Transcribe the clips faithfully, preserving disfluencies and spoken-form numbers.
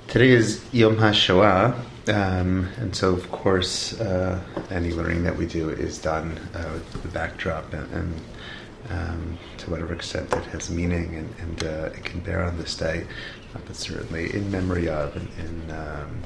Today is Yom HaShoah, um, and so of course uh, any learning that we do is done uh, with the backdrop and, and um, to whatever extent it has meaning and, and uh, it can bear on this day, uh, but certainly in memory of and, and, um,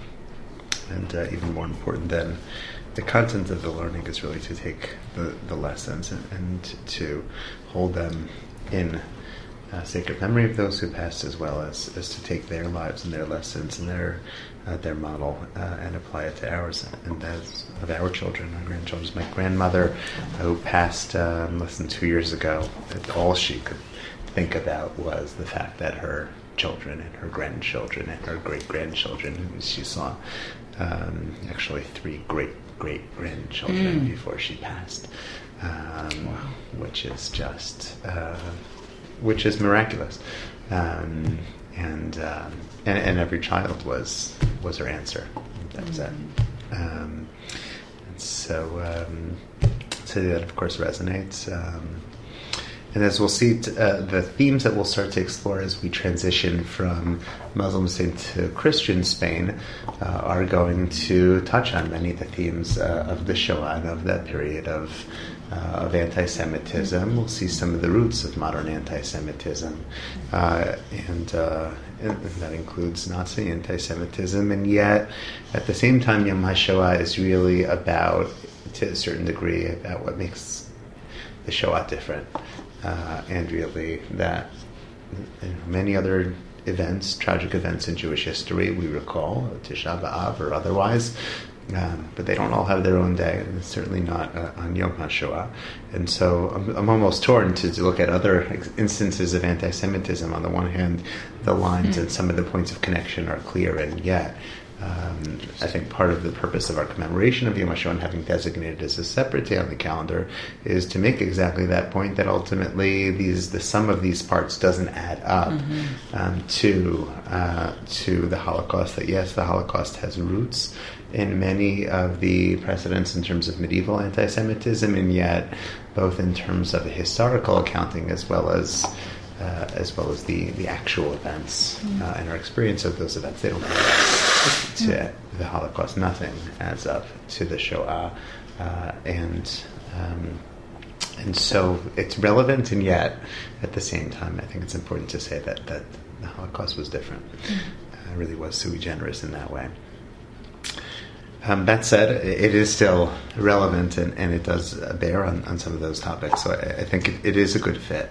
and uh, even more important than the content of the learning is really to take the, the lessons and, and to hold them in Uh, sacred memory of those who passed, as well as, as to take their lives and their lessons and their uh, their model uh, and apply it to ours and as of our children, our grandchildren. My grandmother, uh, who passed um, less than two years ago, all she could think about was the fact that her children and her grandchildren and her great grandchildren, she saw um, actually three great great grandchildren mm. before she passed, um, wow. which is just. Uh, which is miraculous, um, and, um, and and every child was was her answer. That was it. Um, and so, um, so that of course resonates. Um, and as we'll see, t- uh, the themes that we'll start to explore as we transition from Muslim Spain to Christian Spain uh, are going to touch on many of the themes uh, of the Shoah and of that period of. Uh, of anti-Semitism. We'll see some of the roots of modern anti-Semitism, uh, and, uh, and that includes Nazi anti-Semitism. And yet, at the same time, Yom HaShoah is really about, to a certain degree, about what makes the Shoah different, uh, and really that you know, many other events, tragic events in Jewish history, we recall Tisha B'Av or otherwise. Um, but they don't all have their own day, and it's certainly not uh, on Yom HaShoah. And so I'm, I'm almost torn to, to look at other ex- instances of anti-Semitism. On the one hand, the lines mm. and some of the points of connection are clear, and yet um, I think part of the purpose of our commemoration of Yom HaShoah and having designated as a separate day on the calendar is to make exactly that point, that ultimately these the sum of these parts doesn't add up mm-hmm. um, to uh, to the Holocaust. That yes, the Holocaust has roots in many of the precedents in terms of medieval anti-Semitism, and yet both in terms of the historical accounting as well as uh, as well as the, the actual events mm-hmm. uh, and our experience of those events, they don't add up to mm-hmm. the Holocaust. Nothing adds up to the Shoah, uh, and um, and so it's relevant, and yet at the same time, I think it's important to say that that the Holocaust was different. Mm-hmm. Uh, it really was sui generis in that way. Um, that said, it is still relevant, and, and it does bear on, on some of those topics. So I, I think it, it is a good fit.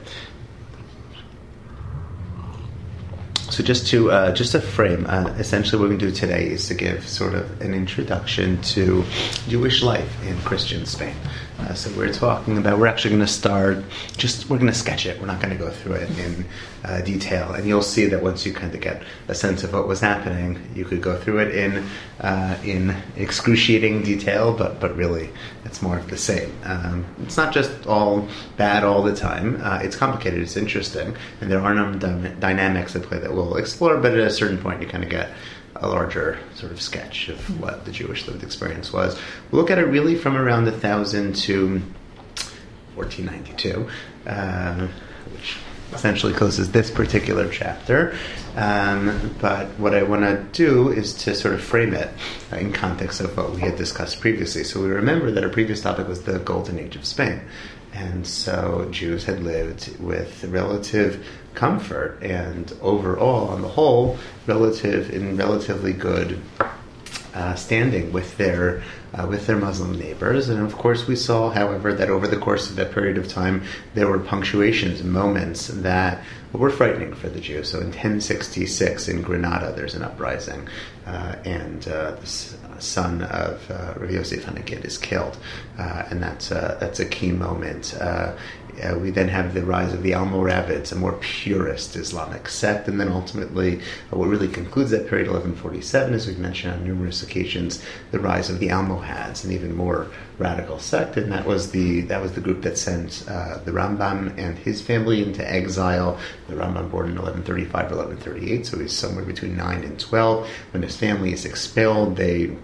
So just to uh, just to frame, uh, essentially what we're going to do today is to give sort of an introduction to Jewish life in Christian Spain. Uh, so we're talking about, we're actually going to start, just, we're going to sketch it. We're not going to go through it in uh, detail. And you'll see that once you kind of get a sense of what was happening, you could go through it in uh, in excruciating detail, but, but really it's more of the same. Um, it's not just all bad all the time. Uh, it's complicated, it's interesting, and there are a number of dynamics at play that we'll explore, but at a certain point you kind of get a larger sort of sketch of what the Jewish lived experience was. We'll look at it really from around one thousand to fourteen ninety-two, uh, which essentially closes this particular chapter. Um, but what I want to do is to sort of frame it uh, in context of what we had discussed previously. So we remember that our previous topic was the Golden Age of Spain. And so Jews had lived with relative comfort and overall, on the whole, relative in relatively good uh, standing with their uh, with their Muslim neighbors. And of course we saw, however, that over the course of that period of time there were punctuations, moments that were frightening for the Jews. So in ten sixty-six in Granada there's an uprising, uh, and uh, this son of uh, Rav Yosef Hanegid is killed, uh, and that's uh, that's a key moment. Uh, uh, we then have the rise of the Almoravids, a more purist Islamic sect, and then ultimately uh, what really concludes that period, eleven forty-seven, as we've mentioned on numerous occasions, the rise of the Almohads, an even more radical sect, and that was the that was the group that sent uh, the Rambam and his family into exile. The Rambam born in eleven thirty-five or eleven thirty-eight, so he's somewhere between nine and twelve. When his family is expelled, they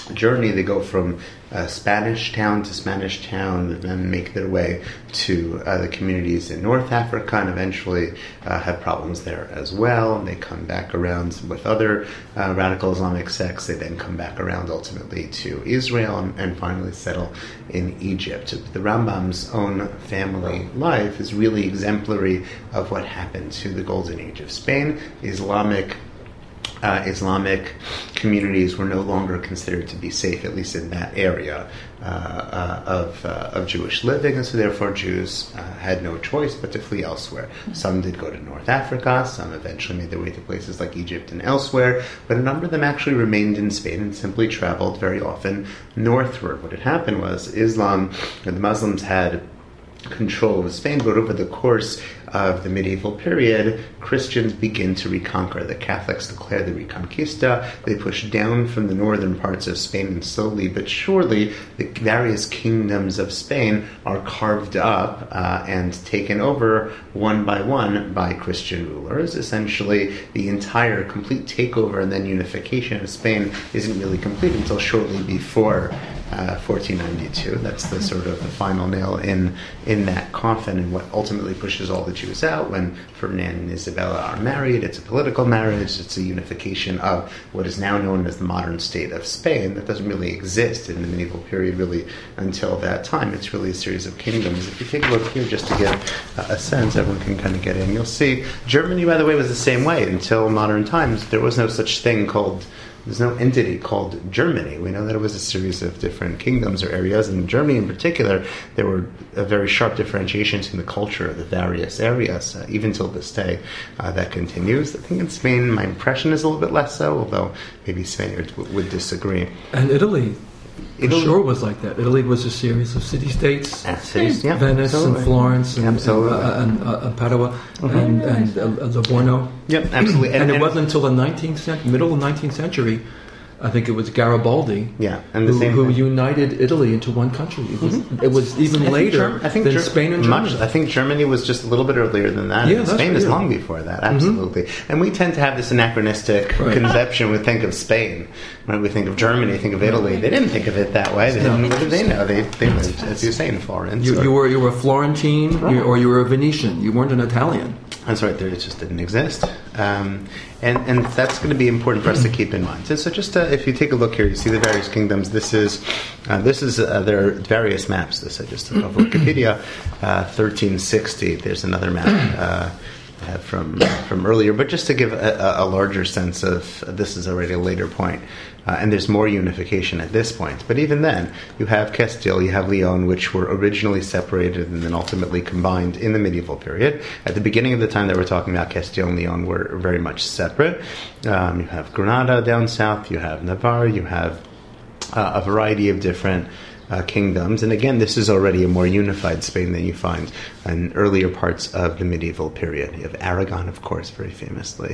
journey. They go from uh, Spanish town to Spanish town, and then make their way to uh, the communities in North Africa, and eventually uh, have problems there as well. And they come back around with other uh, radical Islamic sects. They then come back around ultimately to Israel, and, and finally settle in Egypt. The Rambam's own family life is really exemplary of what happened to the Golden Age of Spain. Islamic Uh, Islamic communities were no longer considered to be safe, at least in that area uh, uh, of uh, of Jewish living, and so therefore Jews uh, had no choice but to flee elsewhere. Some did go to North Africa, some eventually made their way to places like Egypt and elsewhere, but a number of them actually remained in Spain and simply traveled very often northward. What had happened was Islam, or the Muslims, had control of Spain, but over the course of the medieval period, Christians begin to reconquer. The Catholics declare the Reconquista. They push down from the northern parts of Spain, and slowly but surely the various kingdoms of Spain are carved up uh, and taken over one by one by Christian rulers. Essentially, the entire complete takeover and then unification of Spain isn't really complete until shortly before Uh, fourteen ninety-two. That's the sort of the final nail in in that coffin, and what ultimately pushes all the Jews out. When Ferdinand and Isabella are married, it's a political marriage. It's a unification of what is now known as the modern state of Spain that doesn't really exist in the medieval period really until that time. It's really a series of kingdoms. If you take a look here just to get uh, a sense, everyone can kind of get in. You'll see Germany, by the way, was the same way until modern times. There was no such thing called There's no entity called Germany. We know that it was a series of different kingdoms or areas. And in Germany in particular, there were a very sharp differentiations in the culture of the various areas, uh, even till this day. Uh, that continues. I think in Spain, my impression is a little bit less so, although maybe Spaniards w- would disagree. And Italy, for Italy sure, was like that. Italy was a series of city-states. Uh, cities, yeah, Venice absolutely. and Florence and, Absolutely. and, uh, and uh, Padua mm-hmm. and, and uh, Livorno. Yep, absolutely. And, And, and it and wasn't until the nineteenth century, middle of the nineteenth century, I think it was Garibaldi, yeah, and the who, same who thing. united Italy into one country. It was, mm-hmm. it was even I later Germ- I think than Ger- Spain and Germany. Much, I think Germany was just a little bit earlier than that. Yeah, and that's Spain right, is yeah. long before that, absolutely. Mm-hmm. And we tend to have this anachronistic right. conception. We think of Spain. When we think of Germany, think of Italy. They didn't think of it that way. They no. didn't, what did they know? They, they lived, as you say, in Florence. You, or, you were you were Florentine, right. you, or you were a Venetian. You weren't an Italian. That's right. There, it just didn't exist, um, and and that's going to be important for us to keep in mind. So, so just uh, if you take a look here, you see the various kingdoms. This is uh, this is uh, there are various maps. This I just took off Wikipedia. Uh, thirteen sixty. There's another map. Uh, Uh, from from earlier, but just to give a, a larger sense of uh, this is already a later point, uh, and there's more unification at this point. But even then, you have Castile, you have Leon, which were originally separated and then ultimately combined in the medieval period. At the beginning of the time that we're talking about, Castile and Leon were very much separate. Um, you have Granada down south, you have Navarre, you have uh, a variety of different Uh, kingdoms, and again, this is already a more unified Spain than you find in earlier parts of the medieval period. You have Aragon, of course, very famously.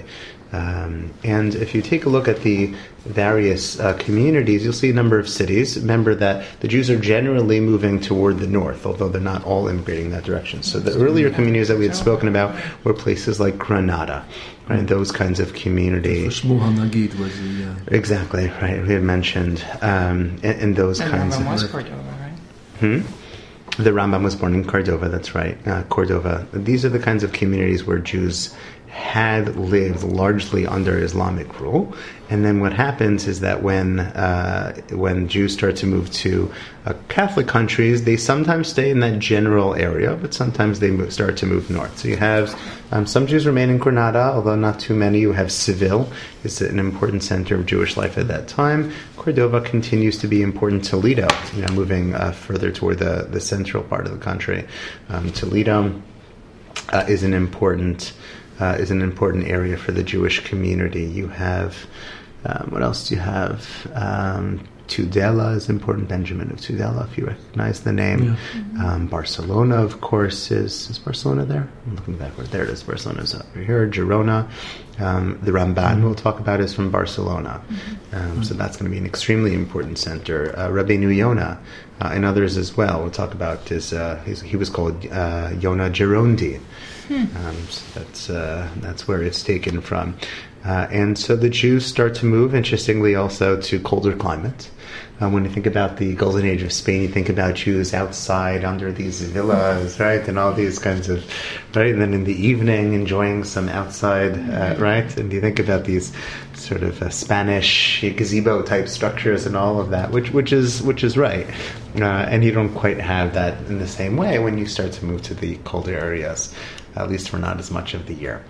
Um, and if you take a look at the various uh, communities, you'll see a number of cities. Remember that the Jews are generally moving toward the north, although they're not all immigrating in that direction. So the earlier communities that we had spoken about were places like Granada, right? Those kinds of communities. Shmuel Nagid was the... Uh... Exactly, right. We had mentioned um, in, in those and kinds Rambam of... was Cordova, right? Hmm? The Rambam was born in Cordova, that's right. Uh, Cordova. These are the kinds of communities where Jews had lived largely under Islamic rule. And then what happens is that when uh, when Jews start to move to uh, Catholic countries, they sometimes stay in that general area, but sometimes they move, start to move north. So you have um, some Jews remain in Granada, although not too many. You have Seville. It's an important center of Jewish life at that time. Cordova continues to be important. Toledo, you know, moving uh, further toward the, the central part of the country. Um, Toledo uh, is an important... Uh, is an important area for the Jewish community. You have, um, what else do you have? Um, Tudela is important. Benjamin of Tudela, if you recognize the name. Yeah. Mm-hmm. Um, Barcelona, of course, is is Barcelona there? I'm looking backward. There it is. Barcelona's over here. Girona. Um, the Ramban mm-hmm. we'll talk about is from Barcelona. Mm-hmm. Um, so that's going to be an extremely important center. Uh, Rabbeinu Yonah uh, and others as well. We'll talk about his, uh, his he was called uh, Yonah Gerondi. Hmm. Um, so that's uh, that's where it's taken from. Uh, and so the Jews start to move, interestingly, also to colder climates. Uh, when you think about the golden age of Spain, you think about Jews outside under these villas, right, and all these kinds of, right, and then in the evening enjoying some outside, uh, right, and you think about these sort of uh, Spanish gazebo type structures and all of that, which which is which is right, uh, and you don't quite have that in the same way when you start to move to the colder areas, at least for not as much of the year.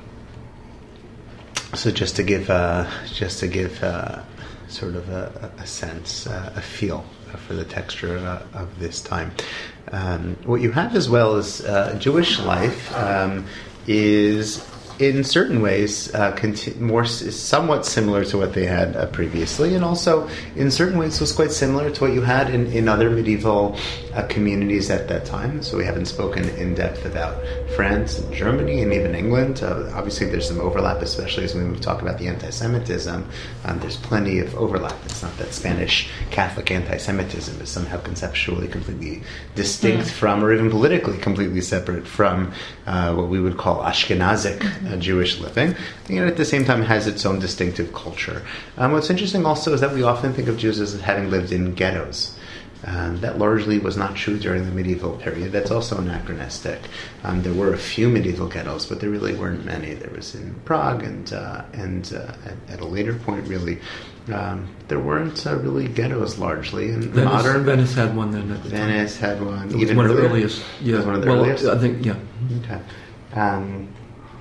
So just to give, uh, just to give. Uh, sort of a, a sense, uh, a feel for the texture uh, of this time. Um, what you have as well is uh, Jewish life um, is in certain ways uh, conti- more is somewhat similar to what they had uh, previously, and also in certain ways was quite similar to what you had in, in other medieval uh, communities at that time. So we haven't spoken in depth about France and Germany and even England. Uh, obviously there's some overlap, especially as we talk about the anti-Semitism. Um, there's plenty of overlap. It's not that Spanish Catholic anti-Semitism is somehow conceptually completely distinct mm. from, or even politically completely separate from uh, what we would call Ashkenazic uh, Jewish living. And yet at the same time has its own distinctive culture. Um, what's interesting also is that we often think of Jews as having lived in ghettos. Um, that largely was not true during the medieval period. That's also anachronistic. Um, there were a few medieval ghettos, but there really weren't many. There was in Prague, and uh, and uh, at, at a later point, really, um, there weren't uh, really ghettos largely. In Venice, modern Venice had one then. At the Venice time. had one. It was even one of the earlier? earliest. Yeah, It was one of the well, earliest. I think yeah. Okay. Um,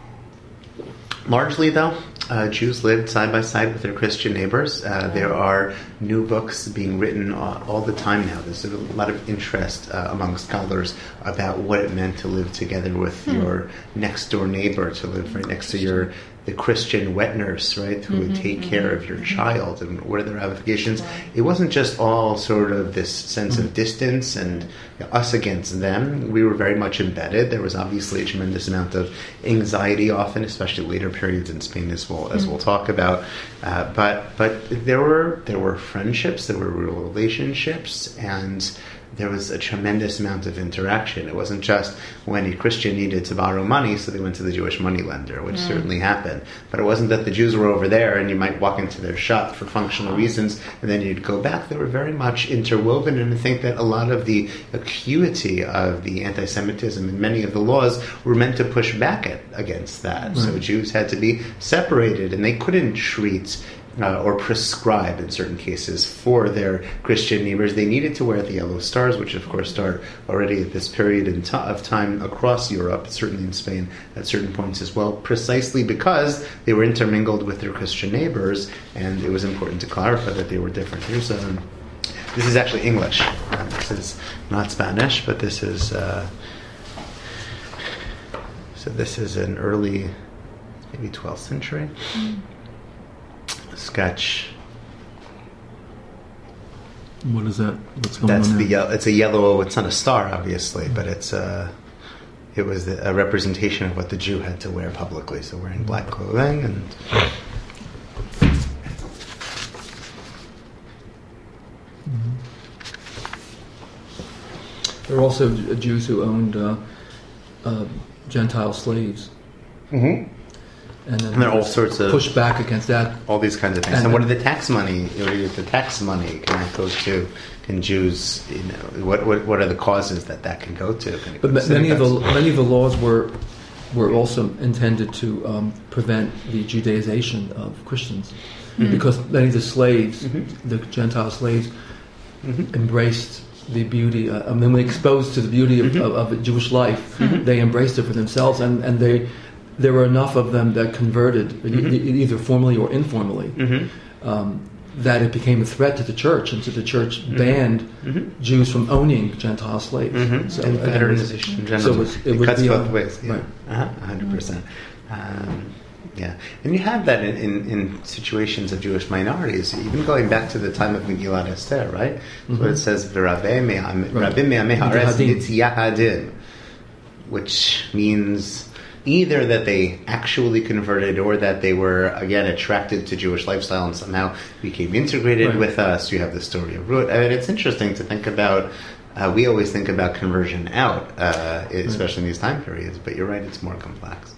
largely, though, uh, Jews lived side by side with their Christian neighbors. Uh, there are new books being written all, all the time now. There's a lot of interest uh, among scholars about what it meant to live together with hmm. your next door neighbor, to live right next to your the Christian wet nurse, right, who mm-hmm, would take mm-hmm, care of your mm-hmm. child, and what are the ramifications. Right. It wasn't just all sort of this sense mm-hmm. of distance and you know, us against them. We were very much embedded. There was obviously a tremendous amount of anxiety often, especially later periods in Spain as we'll, as mm-hmm. we'll talk about. Uh, but but there were there were friendships, there were real relationships, and there was a tremendous amount of interaction. It wasn't just when a Christian needed to borrow money, so they went to the Jewish moneylender, which mm. certainly happened. But it wasn't that the Jews were over there and you might walk into their shop for functional reasons and then you'd go back. They were very much interwoven, and I think that a lot of the acuity of the anti-Semitism and many of the laws were meant to push back at, against that. Mm. So Jews had to be separated, and they couldn't treat Uh, or prescribe in certain cases for their Christian neighbors. They needed to wear the yellow stars, which of course start already at this period in t- of time across Europe, certainly in Spain at certain points as well, precisely because they were intermingled with their Christian neighbors, and it was important to clarify that they were different. Here's um, this is actually English. Uh, this is not Spanish, but this is uh, so this is an early, maybe twelfth century. Mm. Sketch. What is that? What's going That's on the there? yellow. It's a yellow. It's not a star, obviously, mm-hmm. but it's a. It was a representation of what the Jew had to wear publicly. So wearing black clothing and. Mm-hmm. There were also Jews who owned uh, uh, Gentile slaves. Mm-hmm. And then and there are all sorts of push back against that. All these kinds of things. And, and what are the tax money? You know, the tax money can that go to? Can Jews? You know, what what what are the causes that that can go to? Can but go to many of the many of the laws were were also intended to um, prevent the Judaization of Christians, mm-hmm. because many of the slaves, mm-hmm. the Gentile slaves, mm-hmm. embraced the beauty. Uh, I mean, when exposed to the beauty of, mm-hmm. of, of Jewish life, mm-hmm. they embraced it for themselves, and and they. There were enough of them that converted, mm-hmm. e- either formally or informally, mm-hmm. um, that it became a threat to the church, and so the church mm-hmm. banned mm-hmm. Jews from owning Gentile slaves. Mm-hmm. So, and federalization in general. So it, was, it, it would cuts be both a, ways. Yeah. Right. Uh-huh. one hundred percent. Um, yeah. And you have that in, in, in situations of Jewish minorities, even going back to the time of Megillat Esther, right? Mm-hmm. So it says, V'ravim me'amei haaretz mitziyahadim, which means either that they actually converted or that they were, again, attracted to Jewish lifestyle and somehow became integrated right. with us. You have the story of Ruth. I mean, it's interesting to think about. Uh, we always think about conversion out, uh, especially right. in these time periods, but you're right, it's more complex.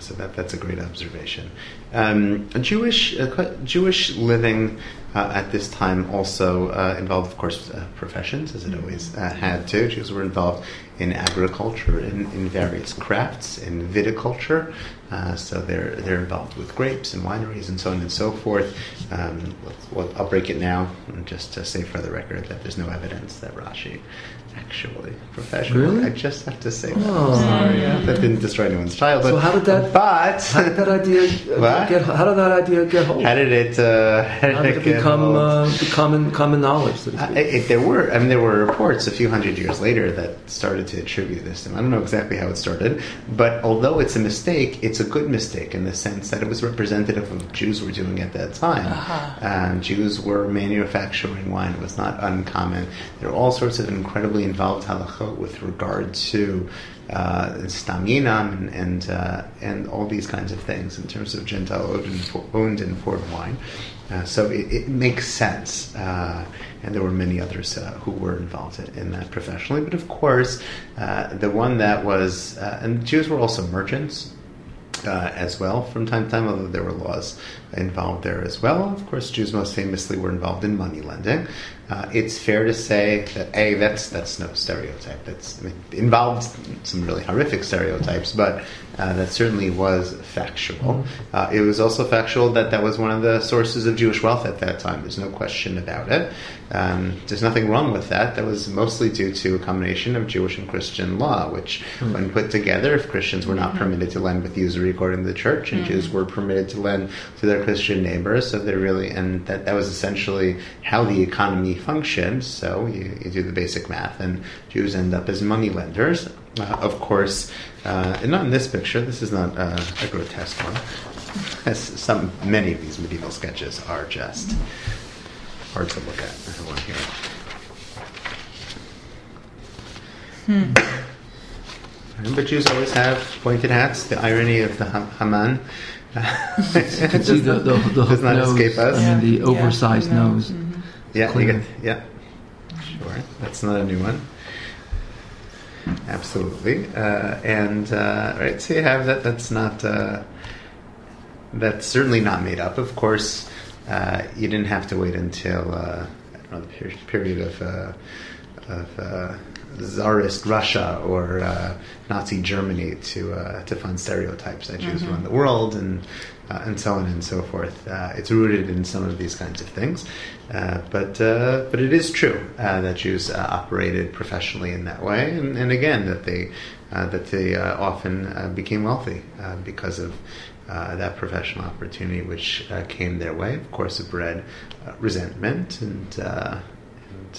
so that that's a great observation. Um, Jewish uh, Jewish living uh, at this time also uh, involved, of course, uh, professions, as it always uh, had to. Jews were involved in agriculture, in, in various crafts, in viticulture. Uh, so they're they're involved with grapes and wineries and so on and so forth. Um, let's, well, I'll break it now, just to say for the record that there's no evidence that Rashi actually professional. Really? I just have to say that. Oh. I'm sorry, yeah, that didn't destroy anyone's childhood. So how did that? But How did that idea uh, What? get? How did that idea get hold? how did it? Uh, how did, How did it get become hold? uh, common common knowledge? So to Uh, speak? it, there were, I mean, there were reports a few hundred years later that started to attribute this to him. I don't know exactly how it started, but although it's a mistake, it's a good mistake in the sense that it was representative of what Jews were doing at that time. Uh-huh. Um, Jews were manufacturing wine. It was not uncommon. There were all sorts of incredibly involved halachot with regard to uh, staminam and and, uh, and all these kinds of things in terms of Gentile owned and, owned and poured wine. Uh, so it, it makes sense, uh, and there were many others uh, who were involved in, in that professionally. But of course, uh, the one that was, uh, and Jews were also merchants uh, as well from time to time, although there were laws involved there as well. Of course, Jews most famously were involved in money lending. Uh, it's fair to say that a that's that's no stereotype. That's I mean, involved some really horrific stereotypes, but uh, that certainly was factual. Uh, it was also factual that that was one of the sources of Jewish wealth at that time. There's no question about it. Um, there's nothing wrong with that. That was mostly due to a combination of Jewish and Christian law, which, mm-hmm. when put together, if Christians were not mm-hmm. permitted to lend with usury according to the church, and mm-hmm. Jews were permitted to lend to their Christian neighbors, so they really, and that, that was essentially how the economy functioned. So you, you do the basic math, and Jews end up as money lenders. Uh, of course, uh, and not in this picture. This is not uh, a grotesque one. As some many of these medieval sketches are just hard to look at. I have one here. Hmm. But Jews always have pointed hats. The irony of the Haman. You can see the, the, the hook does not nose escape us. and the Yeah. oversized Yeah. nose. Mm-hmm. Yeah, you get, yeah, sure. That's not a new one. Absolutely, uh, and uh, right. So you have that. That's not. Uh, that's certainly not made up. Of course, uh, you didn't have to wait until uh, I don't know the period, period of uh, of uh, Tsarist Russia or uh, Nazi Germany to uh, to find stereotypes that Jews Mm-hmm. run the world and uh, and so on and so forth. Uh, it's rooted in some of these kinds of things, uh, but uh, but it is true uh, that Jews uh, operated professionally in that way, and, and again that they uh, that they uh, often uh, became wealthy uh, because of. Uh, that professional opportunity which uh, came their way. Of course, it bred uh, resentment and uh, and,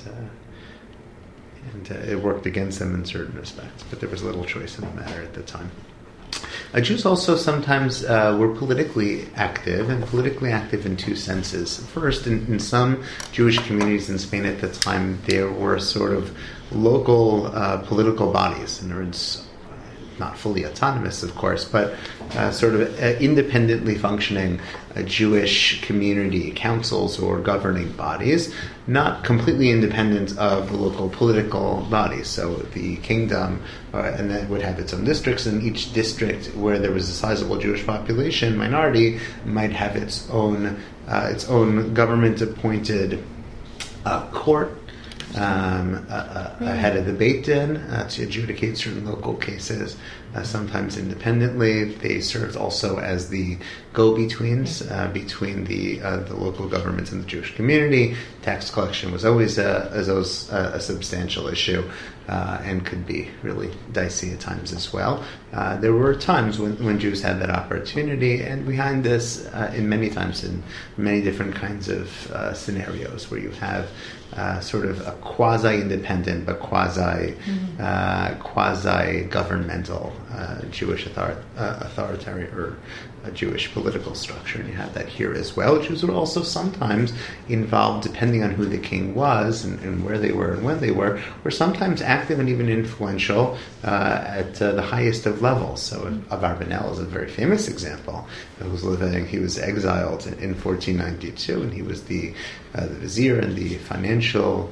uh, and uh, it worked against them in certain respects. But there was little choice in the matter at the time. Uh, Jews also sometimes uh, were politically active, and politically active in two senses. First, in, in some Jewish communities in Spain at the time, there were sort of local uh, political bodies, in other words, not fully autonomous, of course, but uh, sort of uh, independently functioning uh, Jewish community councils or governing bodies, not completely independent of the local political bodies. So the kingdom, uh, and then would have its own districts, and each district where there was a sizable Jewish population minority might have its own uh, its own government-appointed uh, court. Um, a, a, a head of the Beit Din uh, to adjudicate certain local cases, uh, sometimes independently. They served also as the go-betweens uh, between the uh, the local governments and the Jewish community. Tax collection was always a, as always a, a substantial issue uh, and could be really dicey at times as well. Uh, there were times when, when Jews had that opportunity, and behind this, uh, in many times in many different kinds of uh, scenarios where you have Uh, sort of a quasi-independent but quasi mm-hmm. uh, quasi-governmental uh, Jewish author- uh, authoritarian or a Jewish political structure, and you have that here as well. Jews were also sometimes involved, depending on who the king was and, and where they were and when they were, were sometimes active and even influential uh, at uh, the highest of levels. So Abarbanel is a very famous example. He was living, he was exiled in, in fourteen ninety-two, and he was the uh, the vizier and the financial,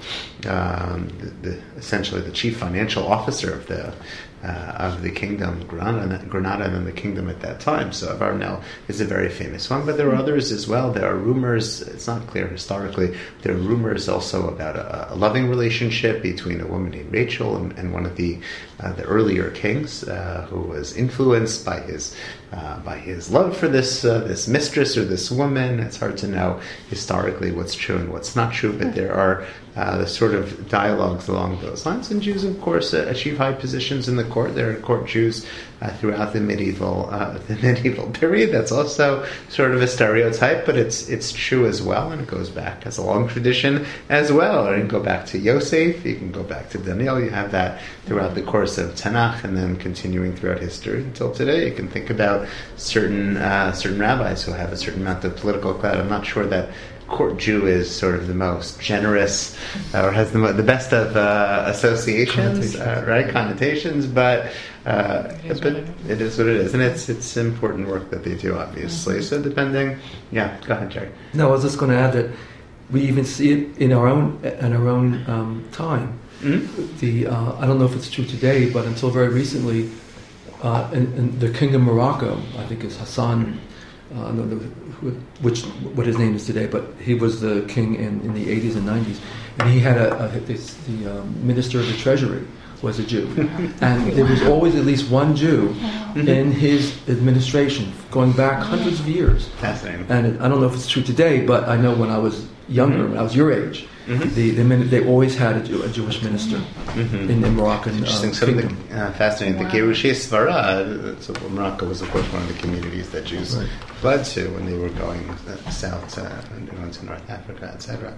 um, the, the, essentially the chief financial officer of the Uh, of the kingdom, Granada, Granada and the kingdom at that time. So Abarbanel is a very famous one, but there are others as well. There are rumors, it's not clear historically, there are rumors also about a, a loving relationship between a woman named Rachel and, and one of the uh, the earlier kings uh, who was influenced by his uh, by his love for this uh, this mistress or this woman. It's hard to know historically what's true and what's not true, but there are uh, the sort of dialogues along those lines. And Jews, of course, uh, achieve high positions in the court. There are court Jews uh, throughout the medieval uh, the medieval period. That's also sort of a stereotype, but it's it's true as well, and it goes back, has a long tradition as well. Or you can go back to Yosef, you can go back to Daniel. You have that throughout the course of Tanakh, and then continuing throughout history until today. You can think about certain uh, certain rabbis who have a certain amount of political clout. I'm not sure that court Jew is sort of the most generous uh, or has the, mo- the best of uh, associations, uh, right? Connotations, but uh, it, is but it, is. it is what it is, and it's it's important work that they do, obviously. Mm-hmm. So depending, yeah. Go ahead, Jerry. No, I was just going to add that we even see it in our own in our own um, time. Mm-hmm. The uh, I don't know if it's true today, but until very recently, uh, in, in the King of Morocco, I think is Hassan. Uh, I don't know who, which what his name is today, but he was the king in, in the eighties and nineties, and he had a, a this, the um, minister of the treasury was a Jew, and there was always at least one Jew in his administration going back hundreds of years. Fascinating. And it, I don't know if it's true today, but I know when I was younger, mm-hmm. when I was your age, mm-hmm. the, the they always had a, Jew, a Jewish minister mm-hmm. in the Moroccan Interesting. Uh, so kingdom. The, uh, fascinating. Wow. The Gerushei Svara, so Morocco was of course one of the communities that Jews right. fled to when they were going south, uh, going to North Africa, et cetera.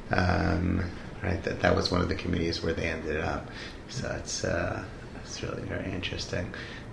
Um, right, that that was one of the communities where they ended up. So it's uh, it's really very interesting.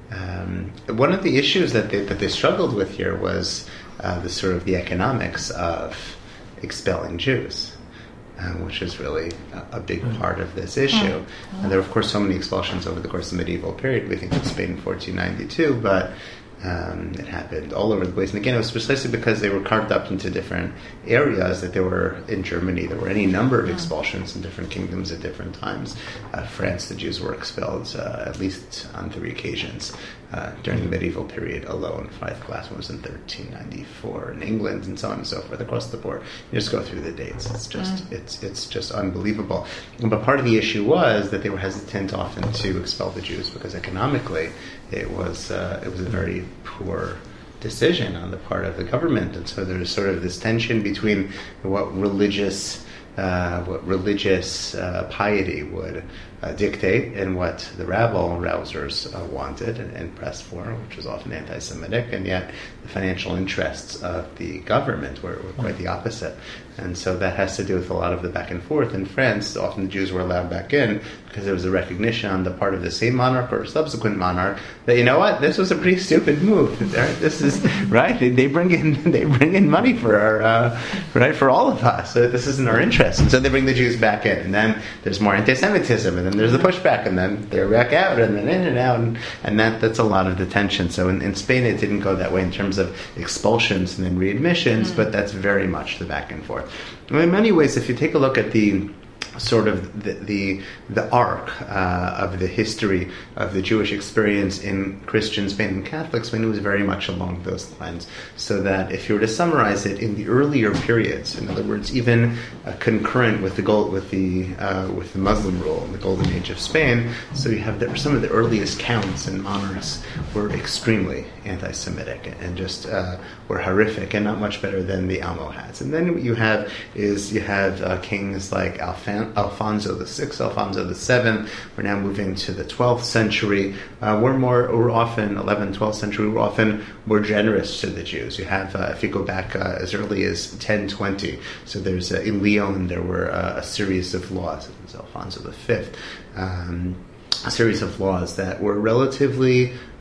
Um, one of the issues that they that they struggled with here was uh, the sort of the economics of expelling Jews, um, which is really a, a big part of this issue. And there were, of course, so many expulsions over the course of the medieval period. We think of Spain in fourteen ninety-two, but um, it happened all over the place. And again, it was precisely because they were carved up into different areas that there were in Germany. There were any number of expulsions in different kingdoms at different times. Uh, France, the Jews were expelled uh, at least on three occasions. Uh, during the medieval period alone. Five class one was in thirteen ninety-four in England, and so on and so forth across the board. You just go through the dates. It's just mm. it's it's just unbelievable. But part of the issue was that they were hesitant often to expel the Jews because economically it was uh, it was a very poor decision on the part of the government, and so there's sort of this tension between what religious uh, what religious uh, piety would Uh, dictate and what the rabble and rousers uh, wanted and, and pressed for, which was often anti-Semitic, and yet the financial interests of the government were, were quite the opposite. And so that has to do with a lot of the back and forth. In France, often the Jews were allowed back in because there was a recognition on the part of the same monarch or subsequent monarch that, you know what, this was a pretty stupid move. Right? This is right. They, they bring in they bring in money for our uh, right for all of us. So this isn't our interest, and so they bring the Jews back in, and then there's more anti-Semitism, and then there's the pushback, and then they're back out, and then in and out, and, and that that's a lot of the tension. So in, in Spain, it didn't go that way in terms of expulsions and then readmissions, mm-hmm. but that's very much the back and forth. In many ways, if you take a look at the sort of the the, the arc uh, of the history of the Jewish experience in Christian Spain and Catholic Spain, it was very much along those lines. So that if you were to summarize it in the earlier periods, in other words, even uh, concurrent with the gold, with the uh, with the Muslim rule in the Golden Age of Spain, so you have the, some of the earliest counts and monarchs were extremely anti-Semitic and just uh, were horrific and not much better than the Almohads. And then what you have is you have uh, kings like Alfan. Alfonso the Sixth, Alfonso the Seventh. We're now moving to the twelfth century. Uh, we're more, we're often eleventh, twelfth century. We're often more generous to the Jews. You have, uh, if you go back uh, as early as ten twenty. So there's uh, in Lyon there were uh, a series of laws. It was Alfonso the Fifth. Um, a series of laws that were relatively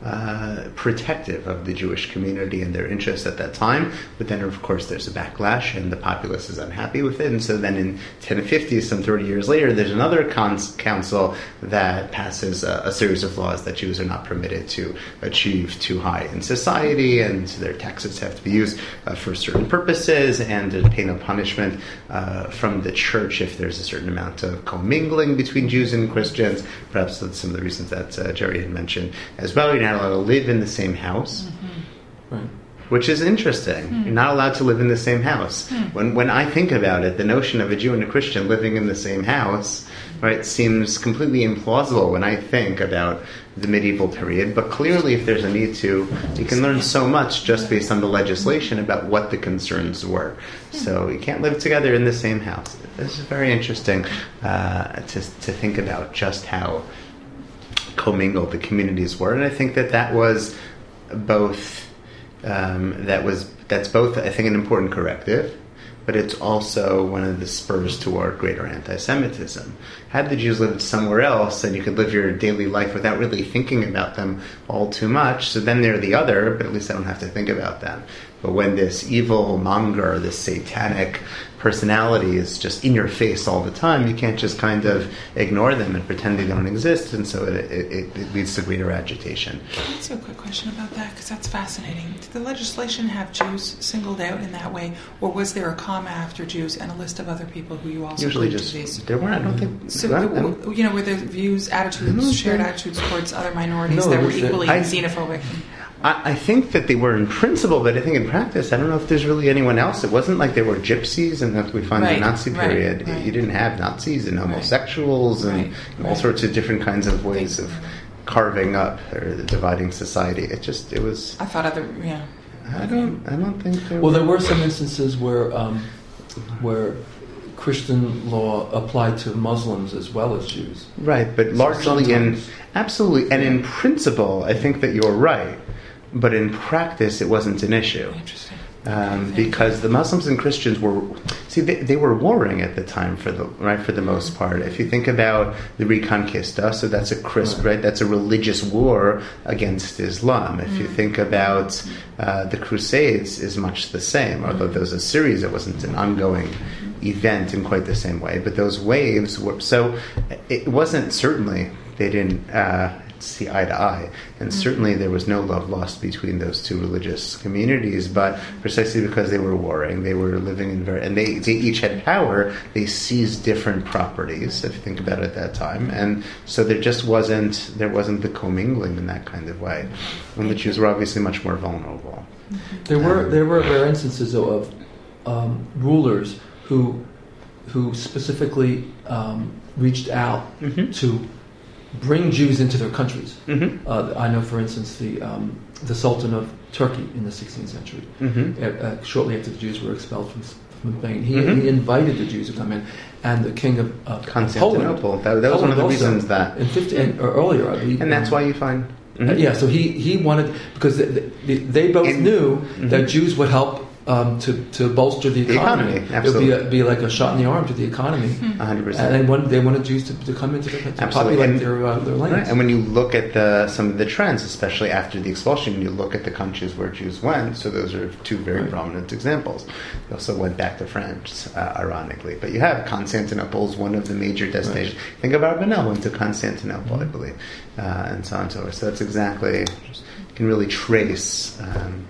uh, protective of the Jewish community and their interests at that time. But then, of course, there's a backlash, and the populace is unhappy with it. And so then in ten fifty, some thirty years later, there's another cons- council that passes a, a series of laws that Jews are not permitted to achieve too high in society, and their taxes have to be used uh, for certain purposes, and to pay no punishment uh, from the church if there's a certain amount of commingling between Jews and Christians. Perhaps that's some of the reasons that uh, Jerry had mentioned as well. You're not allowed to live in the same house. Mm-hmm. Right. Which is interesting. Mm. You're not allowed to live in the same house. Mm. When when I think about it, the notion of a Jew and a Christian living in the same house, right, seems completely implausible when I think about the medieval period. But clearly, if there's a need to, you can learn so much just based on the legislation about what the concerns were. So you can't live together in the same house. This is very interesting uh, to to think about just how commingled the communities were, and I think that that was both. Um, that was that's both, I think, an important corrective, but it's also one of the spurs toward greater anti-Semitism. Had the Jews lived somewhere else, and you could live your daily life without really thinking about them all too much, so then they're the other, but at least I don't have to think about them. But when this evil monger, this satanic personality is just in your face all the time, you can't just kind of ignore them and pretend they don't exist, and so it, it, it leads to greater agitation. That's a quick question about that, because that's fascinating. Did the legislation have Jews singled out in that way, or was there a comma after Jews and a list of other people who you also usually grouped just these? There weren't. I don't think. So, well, the, you know, were there views, attitudes, shared attitudes towards other minorities No, that were was equally I- xenophobic? I, I think that they were in principle, but I think in practice, I don't know if there's really anyone else. It wasn't like there were gypsies, and that we find Right, in the Nazi right, period. right. You didn't have Nazis and homosexuals and, Right, and all right. sorts of different kinds of ways of carving up or dividing society. It just, it was. I thought other, yeah. I don't, I don't think there. Well, were, there were some instances where um, where Christian law applied to Muslims as well as Jews. Right, but largely in sometimes. absolutely, and in principle, I think that you're right. But in practice, it wasn't an issue. Interesting. Um, because the Muslims and Christians were, see, they, they were warring at the time for the right for the most part. If you think about the Reconquista, so that's a crisp, right? right? That's a religious war against Islam. If you think about uh, the Crusades, is much the same. Although there was a series, it wasn't an ongoing event in quite the same way. But those waves were so. It wasn't certainly they didn't. Uh, see eye to eye, and mm-hmm. certainly there was no love lost between those two religious communities, but precisely because they were warring, they were living in very, and they, they each had power, they seized different properties, if you think about it at that time, and so there just wasn't, there wasn't the commingling in that kind of way, and the Jews were obviously much more vulnerable. There were Um, there were rare instances though, of um, rulers who who specifically um, reached out mm-hmm. to bring Jews into their countries. Mm-hmm. Uh, I know, for instance, the um, the Sultan of Turkey in the sixteenth century. Mm-hmm. Uh, uh, shortly after the Jews were expelled from, from Spain, he, Mm-hmm. he invited the Jews to come in, and the king of uh, Constantinople, Poland, that, that was one of the Poland also, reasons that, in fifteen or earlier, I believe, and that's um, why you find, uh, mhm. yeah. So he, he wanted, because they, they, they both In- knew mhm. that Jews would help um, to to bolster the The economy. economy, It would be, absolutely. a, be like a shot in the arm to the economy. one hundred percent. And they wanted, they wanted Jews to, to come into the to Absolutely. populate And- their uh, their lands. Right. And when you look at the some of the trends, especially after the expulsion, you look at the countries where Jews went. So those are two very Right. prominent examples. They also went back to France, uh, ironically. But you have Constantinople is one of the major destinations. Think of Abravanel went to Constantinople, I believe, uh, and so on and so forth. So that's exactly, you can really trace um,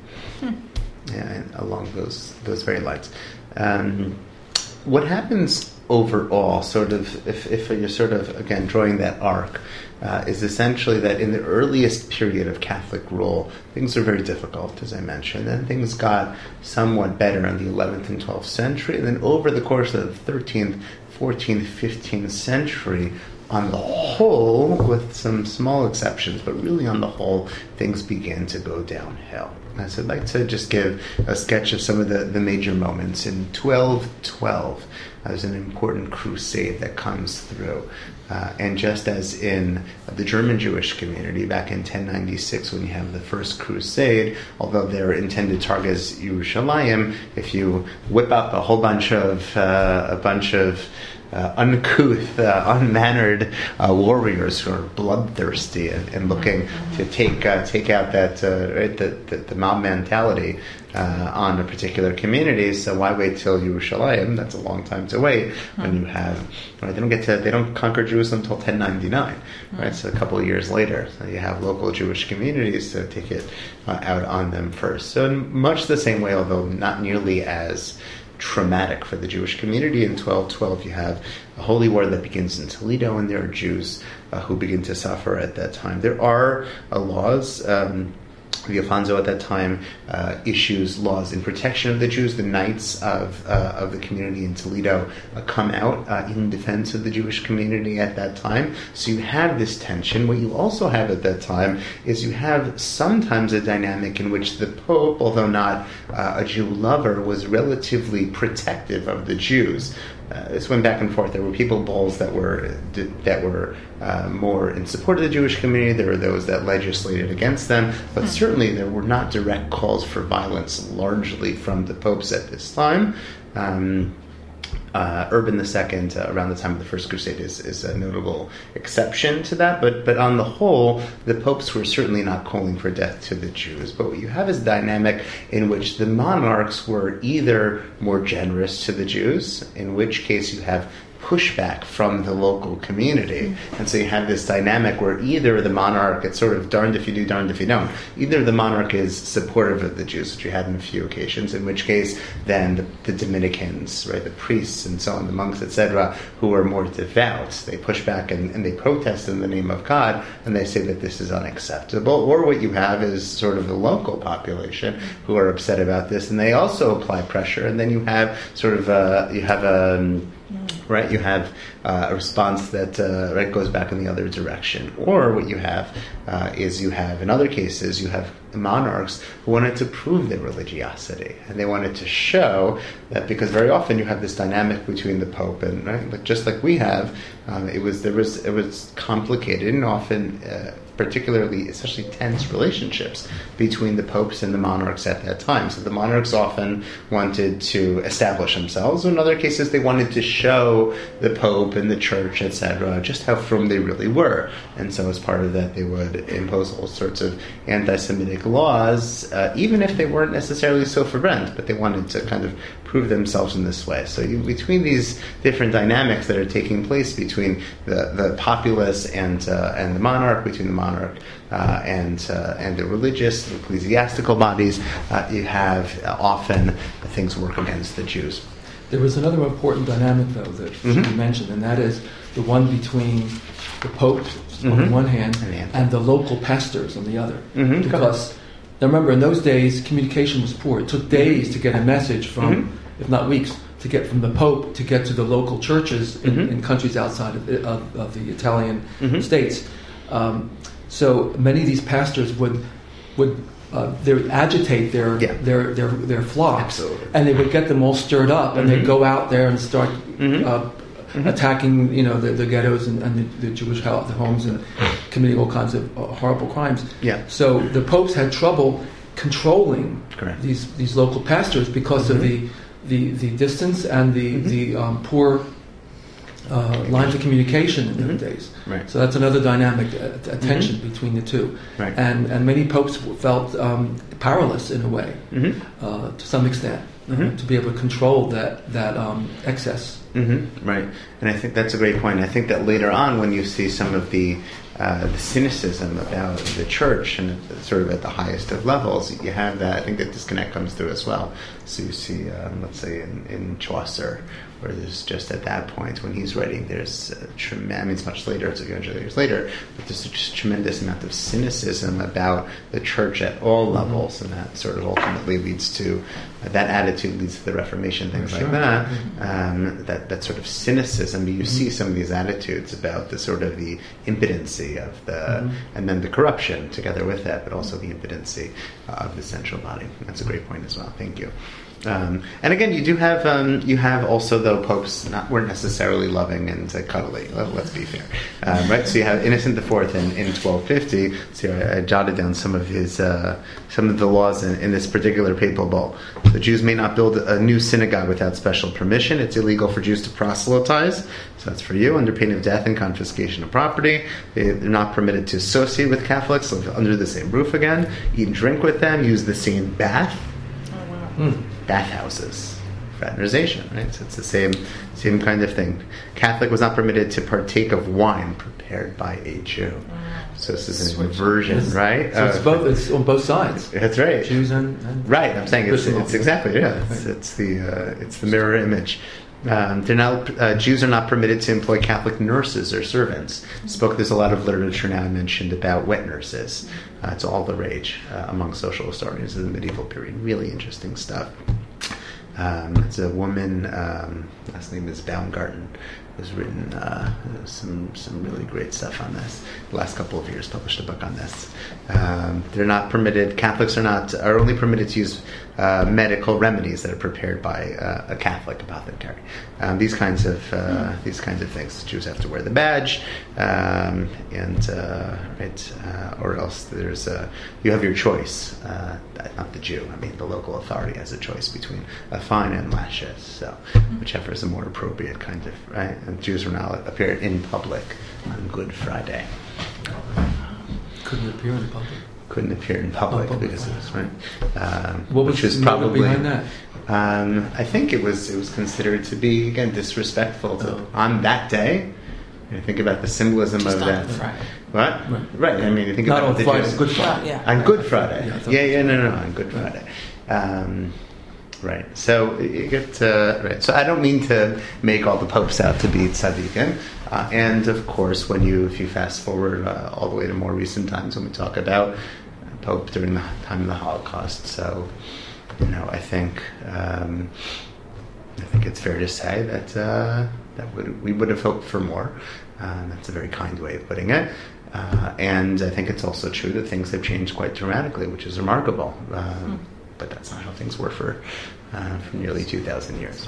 yeah, along those those very lines. Um, what happens overall, sort of, if, if you're sort of, again, drawing that arc, uh, is essentially that in the earliest period of Catholic rule, things are very difficult, as I mentioned, and things got somewhat better in the eleventh and twelfth century, and then over the course of the thirteenth, fourteenth, fifteenth century, on the whole, with some small exceptions, but really on the whole, things began to go downhill. So I'd like to just give a sketch of some of the, the major moments. In twelve twelve, there's an important crusade that comes through. Uh, and just as in the German Jewish community back in ten ninety-six, when you have the first crusade, although their intended target is Yerushalayim, if you whip up a whole bunch of uh, a bunch of uh, uncouth, uh, unmannered uh, warriors who are bloodthirsty and, and looking to take uh, take out that uh, right, the, the, the mob mentality uh, on a particular community. So why wait till Yerushalayim? That's a long time to wait when you have right, they don't get to they don't conquer Jerusalem until ten ninety-nine, right? So a couple of years later, so you have local Jewish communities to take it uh, out on them first. So in much the same way, although not nearly as traumatic for the Jewish community, in twelve twelve you have a holy war that begins in Toledo, and there are Jews uh, who begin to suffer at that time. There are uh, laws. Um, The Alfonso at that time uh, issues laws in protection of the Jews. The Knights of uh, of the community in Toledo uh, come out uh, in defense of the Jewish community at that time. So you have this tension. What you also have at that time is you have sometimes a dynamic in which the Pope, although not uh, a Jew lover, was relatively protective of the Jews. Uh, this went back and forth. There were people bulls that were that were uh, more in support of the Jewish community. There were those that legislated against them, but certainly there were not direct calls for violence, largely from the popes at this time. Um, Uh, Urban the Second, uh, around the time of the First Crusade, is, is a notable exception to that. But but on the whole, the popes were certainly not calling for death to the Jews. But what you have is a dynamic in which the monarchs were either more generous to the Jews, in which case you have pushback from the local community. Mm-hmm. And so you have this dynamic where either the monarch, it's sort of darned if you do, darned if you don't. Either the monarch is supportive of the Jews, which you had in a few occasions, in which case then the, the Dominicans, right, the priests and so on, the monks, et cetera, who are more devout, they push back and, and they protest in the name of God, and they say that this is unacceptable. Or what you have is sort of the local population who are upset about this, and they also apply pressure, and then you have sort of a, you have a right, you have uh, a response that uh, right goes back in the other direction. Or what you have uh, is you have, in other cases, you have monarchs who wanted to prove their religiosity, and they wanted to show that, because very often you have this dynamic between the Pope and right, but just like we have, um, it was there was it was complicated and often. Uh, particularly, especially tense relationships between the popes and the monarchs at that time. So the monarchs often wanted to establish themselves. In other cases, they wanted to show the pope and the church, et cetera, just how firm they really were. And so as part of that, they would impose all sorts of anti-Semitic laws, uh, even if they weren't necessarily so fervent, but they wanted to kind of prove themselves in this way. So you, between these different dynamics that are taking place between the, the populace and uh, and the monarch, between the monarch uh, and uh, and the religious, the ecclesiastical bodies, uh, you have uh, often things work against the Jews. There was another important dynamic, though, that Mm-hmm. you mentioned, and that is the one between the Pope on Mm-hmm. one hand And and the local pastors on the other. Mm-hmm. Because, now remember, in those days, communication was poor. It took days to get a message from, Mm-hmm. if not weeks, to get from the Pope to get to the local churches in, Mm-hmm. in countries outside of, of, of the Italian Mm-hmm. states. Um, so many of these pastors would would uh, they would agitate their, Yeah. their their their flocks, Absolutely. and they would get them all stirred up, and they'd Mhm. go out there and start Mhm. uh, Mhm. attacking, you know, the, the ghettos and, and the, the Jewish ho- the homes and committing all kinds of uh, horrible crimes. Yeah. So the popes had trouble controlling Correct. these these local pastors because of the, the the distance and the Mhm. the um, poor uh, lines of communication in those Mhm. days. Right. So that's another dynamic, uh, a tension Mhm. between the two. Right. And and many popes felt um, powerless in a way, Mm-hmm. uh, to some extent, uh, Mhm. to be able to control that that um, excess. Mm-hmm. Right, and I think that's a great point. I think that later on, when you see some of the uh, the cynicism about the church and at, sort of at the highest of levels, you have that. I think that disconnect comes through as well. So you see, um, let's say in, in Chaucer, where there's just at that point when he's writing, there's a trem- I mean, it's much later, it's a few hundred years later, but there's just a tremendous amount of cynicism about the church at all levels, and that sort of ultimately leads to uh, that attitude leads to the Reformation, things Sure. like that. Um, that that sort of cynicism, you see some of these attitudes about the sort of the impotency of the, Mm-hmm. and then the corruption together with that, but also the impotency uh, of the central body. That's a great point as well. Thank you. Um, and again, you do have um, you have also though popes not weren't necessarily loving and uh, cuddly. Let, let's be fair, um, right? So you have Innocent the Fourth in, in twelve fifty. So I, I jotted down some of his uh, some of the laws in, in this particular papal bull. The Jews may not build a new synagogue without special permission. It's illegal for Jews to proselytize. So that's for you, under pain of death and confiscation of property. They, they're not permitted to associate with Catholics, live under the same roof again, eat and drink with them, use the same bath. Oh, wow. Hmm. Bathhouses, fraternization, right? So it's the same same kind of thing. Catholic was not permitted to partake of wine prepared by a Jew. Wow. So this is an Switch. inversion, It's- right? So it's Uh, both. It's on both sides. That's right. Jews and, and Right, I'm saying it's, Christian it's also. exactly yeah. It's, Right. it's the uh, it's the mirror image. Um, they're not uh, Jews are not permitted to employ Catholic nurses or servants. Spoke. There's a lot of literature now mentioned about wet nurses. Uh, it's all the rage uh, among social historians of the medieval period. Really interesting stuff. Um, it's a woman. Um, last name is Baumgarten. Has written uh, some some really great stuff on this. The last couple of years, published a book on this. Um, they're not permitted. Catholics are not are only permitted to use uh, medical remedies that are prepared by uh, a Catholic apothecary. Um, these kinds of uh, these kinds of things. Jews have to wear the badge, um, and uh, right, uh, or else there's a, you have your choice. Uh, not the Jew. I mean, the local authority has a choice between a fine and lashes. So, whichever is a more appropriate kind of right. And Jews are now appear in public on Good Friday. couldn't appear in public. Couldn't appear in public Oh, public because it was right. Um, What was which was the motive probably behind that? Um, I think it was it was considered to be again disrespectful to Oh. on that day. You think about the symbolism Just of on that. Friday. What? Right. Right. I mean, you think Not about on the Friday, Jews- Good Well, Friday. yeah. on Good Friday. Yeah, I thought- Yeah, yeah, no, no, no, on Good Friday. Um, right. So you get uh, right. So I don't mean to make all the popes out to be tzaddikim, uh, and of course, when you if you fast forward uh, all the way to more recent times, when we talk about Pope during the time of the Holocaust, so you know, I think um, I think it's fair to say that uh, that would, we would have hoped for more. Uh, that's a very kind way of putting it. Uh, and I think it's also true that things have changed quite dramatically, which is remarkable. Um, mm. But that's not how things were for uh, for nearly two thousand years.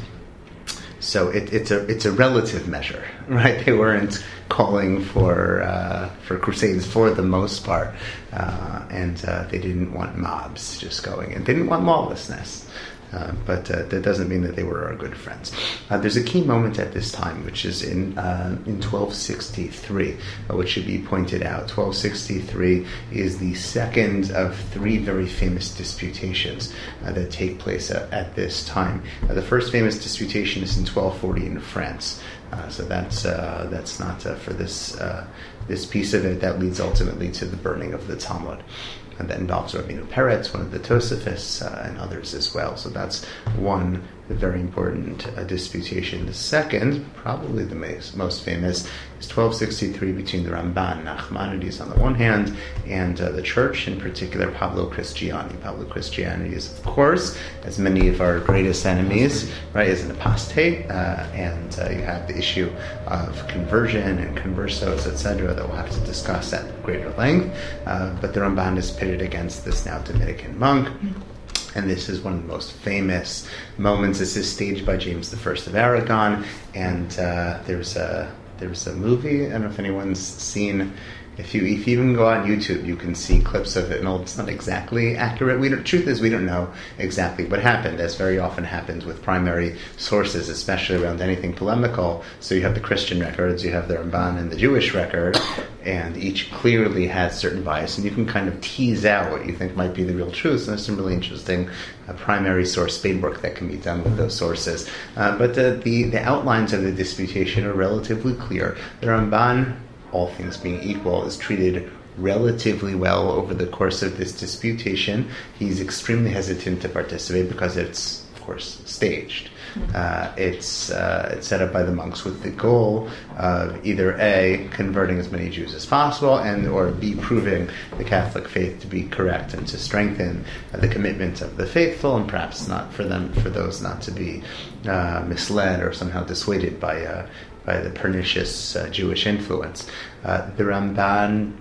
So it, it's a it's a relative measure, right? They weren't calling for uh, for crusades for the most part, uh, and uh, they didn't want mobs just going in. They didn't want lawlessness. Uh, but uh, that doesn't mean that they were our good friends. Uh, there's a key moment at this time, which is in uh, in twelve sixty-three, uh, which should be pointed out. twelve sixty-three is the second of three very famous disputations uh, that take place at, at this time. Uh, the first famous disputation is in twelve forty in France. Uh, so that's uh, that's not uh, for this uh, this piece of it. That leads ultimately to the burning of the Talmud. And that involves Rabbeinu Peretz, one of the Tosafists, uh, and others as well. So that's one very important uh, disputation. The second, probably the most, most famous, is twelve sixty-three between the Ramban, Nachmanides on the one hand, and uh, the Church, in particular Pablo Cristiani. Pablo Cristiani is, of course, as many of our greatest enemies, right, is an apostate, uh, and uh, you have the issue of conversion and conversos, et cetera, that we'll have to discuss at greater length. Uh, but the Ramban is pitted against this now Dominican monk. And this is one of the most famous moments. This is staged by James the First of Aragon, and uh, there's a there's a movie. I don't know if anyone's seen. If you if you even go on YouTube, you can see clips of it, and it's not exactly accurate. We don't, truth is, we don't know exactly what happened, as very often happens with primary sources, especially around anything polemical. So you have the Christian records, you have the Ramban and the Jewish record, and each clearly has certain bias, and you can kind of tease out what you think might be the real truth. And there's some really interesting uh, primary source spade work that can be done with those sources. Uh, but the, the the outlines of the disputation are relatively clear. The Ramban, all things being equal, is treated relatively well over the course of this disputation. He's extremely hesitant to participate because it's, of course, staged. Uh, it's uh, it's set up by the monks with the goal of either A, converting as many Jews as possible, and or B, proving the Catholic faith to be correct and to strengthen uh, the commitment of the faithful, and perhaps not for them for those not to be uh, misled or somehow dissuaded by uh, by the pernicious uh, Jewish influence. Uh, the Ramban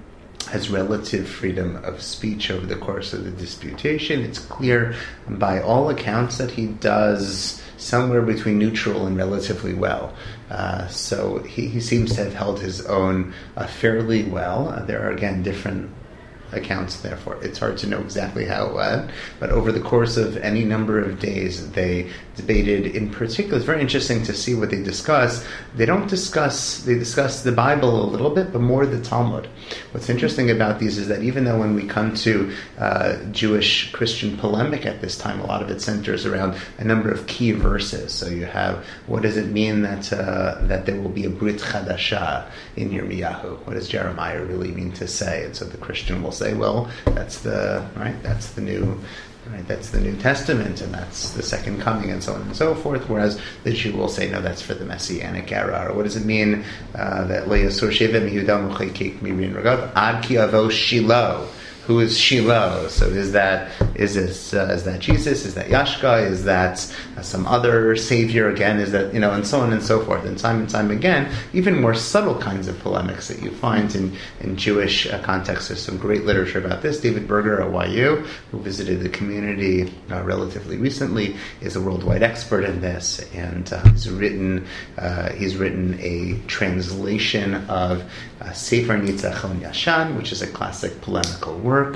has relative freedom of speech over the course of the disputation. It's clear by all accounts that he does somewhere between neutral and relatively well. Uh, so he, he seems to have held his own uh, fairly well. Uh, there are, again, different accounts, therefore it's hard to know exactly how it went, but over the course of any number of days they debated. In particular, it's very interesting to see what they discuss. They don't discuss, they discuss the Bible a little bit, but more the Talmud. What's interesting about these is that even though when we come to uh, Jewish-Christian polemic at this time, a lot of it centers around a number of key verses. So you have, what does it mean that uh, that there will be a Brit Chadasha in Yirmiyahu? What does Jeremiah really mean to say? And so the Christian will say, say, well, that's the right. That's the new, right. That's the New Testament, and that's the second coming, and so on and so forth. Whereas the Jew will say, no, that's for the Messianic era. Or what does it mean uh, that Le'yasur Sheva miYehuda Mechekek Mirin Ragav Ad Ki Avo Shiloh? Who is Shiloh? So is that is this uh, is that Jesus? Is that Yashka? Is that uh, some other savior again? Is that, you know, and so on and so forth. And time and time again, even more subtle kinds of polemics that you find in in Jewish uh, contexts. There's some great literature about this. David Berger at Y U, who visited the community uh, relatively recently, is a worldwide expert in this, and uh, he's written uh, he's written a translation of uh, Sefer Nitzachon Yashan, which is a classic polemical work. Work.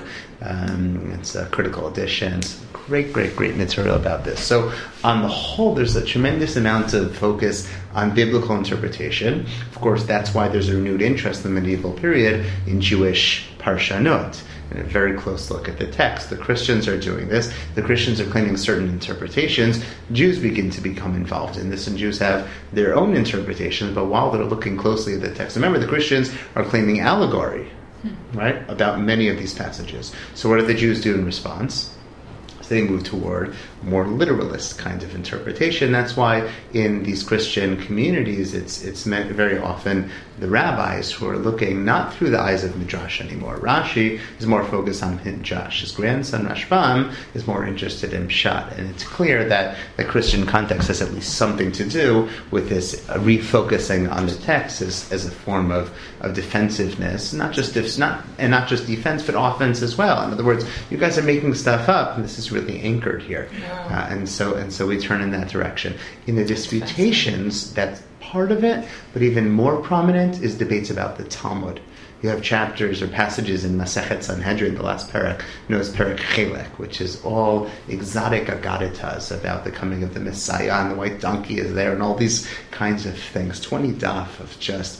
Um, it's a critical edition. It's great, great, great material about this. So, on the whole, there's a tremendous amount of focus on biblical interpretation. Of course, that's why there's a renewed interest in the medieval period in Jewish parshanot, and a very close look at the text. The Christians are doing this. The Christians are claiming certain interpretations. Jews begin to become involved in this, and Jews have their own interpretations, but while they're looking closely at the text, remember, the Christians are claiming allegory, right, about many of these passages. So what do the Jews do in response? So they move toward more literalist kind of interpretation. That's why in these Christian communities, it's it's meant very often the rabbis who are looking not through the eyes of Midrash anymore. Rashi is more focused on Midrash. His grandson Rashbam is more interested in Pshat. And it's clear that the Christian context has at least something to do with this uh, refocusing on the text as, as a form of, of defensiveness, not just def- not and not just defense, but offense as well. In other words, you guys are making stuff up, and this is really anchored here. Wow. Uh, and so and so we turn in that direction. In the disputations, that's part of it, but even more prominent is debates about the Talmud. You have chapters or passages in Masechet Sanhedrin, the last parak, known as Parak Chelek, which is all exotic agaditas about the coming of the Messiah, and the white donkey is there, and all these kinds of things. twenty daf of just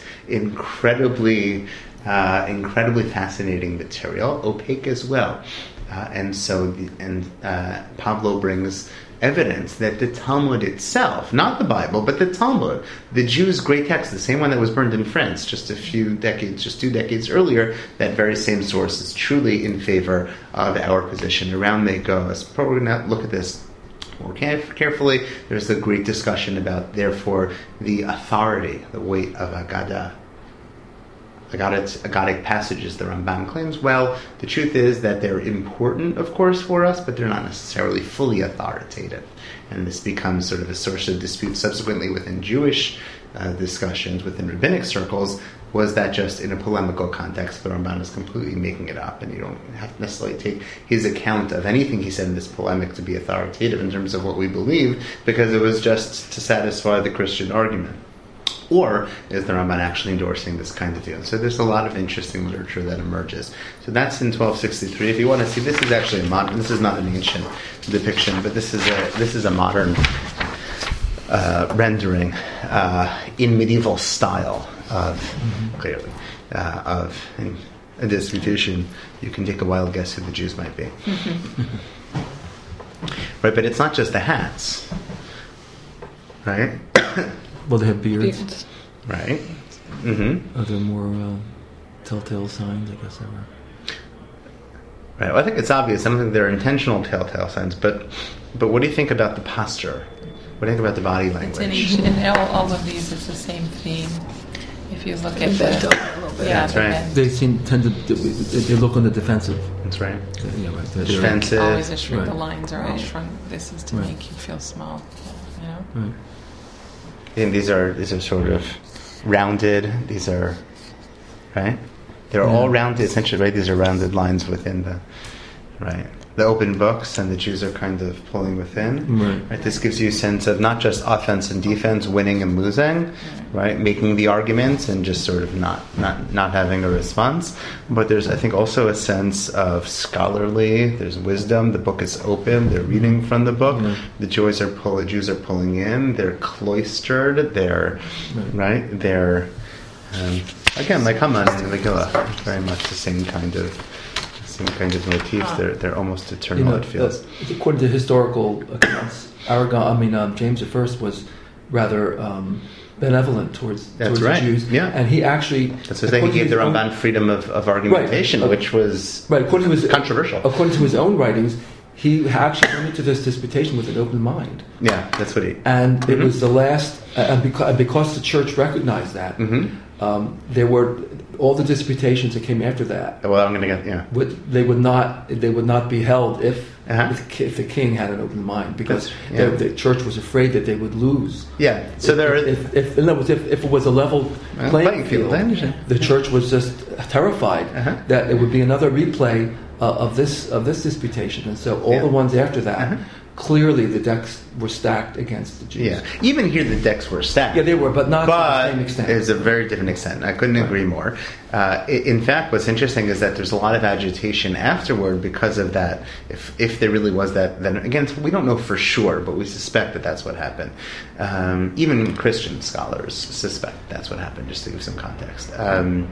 incredibly, uh, incredibly fascinating material, opaque as well. Uh, and so, the, and uh, Pablo brings evidence that the Talmud itself, not the Bible, but the Talmud, the Jews' great text, the same one that was burned in France just a few decades, just two decades earlier, that very same source is truly in favor of our position. Around they go. So we're going to look at this more carefully. There's a great discussion about, therefore, the authority, the weight of Agadah. Agadic, Agadic passages, the Rambam claims. Well, the truth is that they're important, of course, for us, but they're not necessarily fully authoritative. And this becomes sort of a source of dispute subsequently within Jewish uh, discussions, within rabbinic circles. Was that just in a polemical context? The Rambam is completely making it up, and you don't have to necessarily take his account of anything he said in this polemic to be authoritative in terms of what we believe, because it was just to satisfy the Christian argument. Or is the Ramban actually endorsing this kind of deal? So there's a lot of interesting literature that emerges. So that's in twelve sixty-three. If you want to see, this is actually a modern. This is not an ancient depiction, but this is a this is a modern uh, rendering uh, in medieval style of mm-hmm. clearly uh, of a disputation. You can take a wild guess who the Jews might be, mm-hmm. right? But it's not just the hats, right? Well, they have beards. Beards. Right. Mm-hmm. Are there more uh, telltale signs? I guess there were. Right. Well, I think it's obvious. I don't think there are intentional telltale signs. But, but what do you think about the posture? What do you think about the body language? It's in each, in all, all of these, it's the same theme. If you look at the, yeah, that's the right. bend. They seem tend to they look on the defensive. That's right. Yeah, right. They're, Defensive. Always a shrink. Right. The lines are all Right. shrunk. This is to Right. make you feel small. You know. Right. And these are these are sort of rounded. These are right. They're Yeah. all rounded, essentially, right? These are rounded lines within the, right? The open books, and the Jews are kind of pulling within. Right. Right? This gives you a sense of not just offense and defense, winning and losing, right? Making the arguments and just sort of not, not, not having a response. But there's, I think, also a sense of scholarly. There's wisdom. The book is open. They're reading from the book. Yeah. The Jews are pull, Jews are pulling in. They're cloistered. They're Right. right. They're um, again like Haman and Megillah. Very much the same kind of. Same kind of motifs. They're they're almost eternal. You know, it feels. uh, according to historical accounts, Aragon, I mean um, James the First was rather um, benevolent towards That's towards right, the Jews. yeah. And he actually That's what he according to gave the his own- Ramban freedom of, of argumentation, Right. which was right according to his controversial. According to his own writings, he actually went into this disputation with an open mind, Yeah, that's what he. and it Mhm. was the last. Uh, and because, because the church recognized that, Mm-hmm. um, there were all the disputations that came after that. Well, I'm going to get yeah. Would, they would not they would not be held if Uh-huh. if, if the king had an open mind, because That's- yeah. the, the church was afraid that they would lose. Yeah. So there are. if, if, in other words, if, if it was a level Well, playing, playing field, field, I understand. the church was just terrified Uh-huh. that it would be another replay uh, of this of this disputation, and so all Yeah. the ones after that, Uh-huh. clearly the decks were stacked against the Jews. Yeah. Even here, the decks were stacked. Yeah, they were, but not to the But same extent. it's a very different extent. I couldn't agree more. Uh, i- in fact, what's interesting is that there's a lot of agitation afterward because of that. If if there really was that, then again, we don't know for sure, but we suspect that that's what happened. Um, even Christian scholars suspect that's what happened. Just to give some context, um,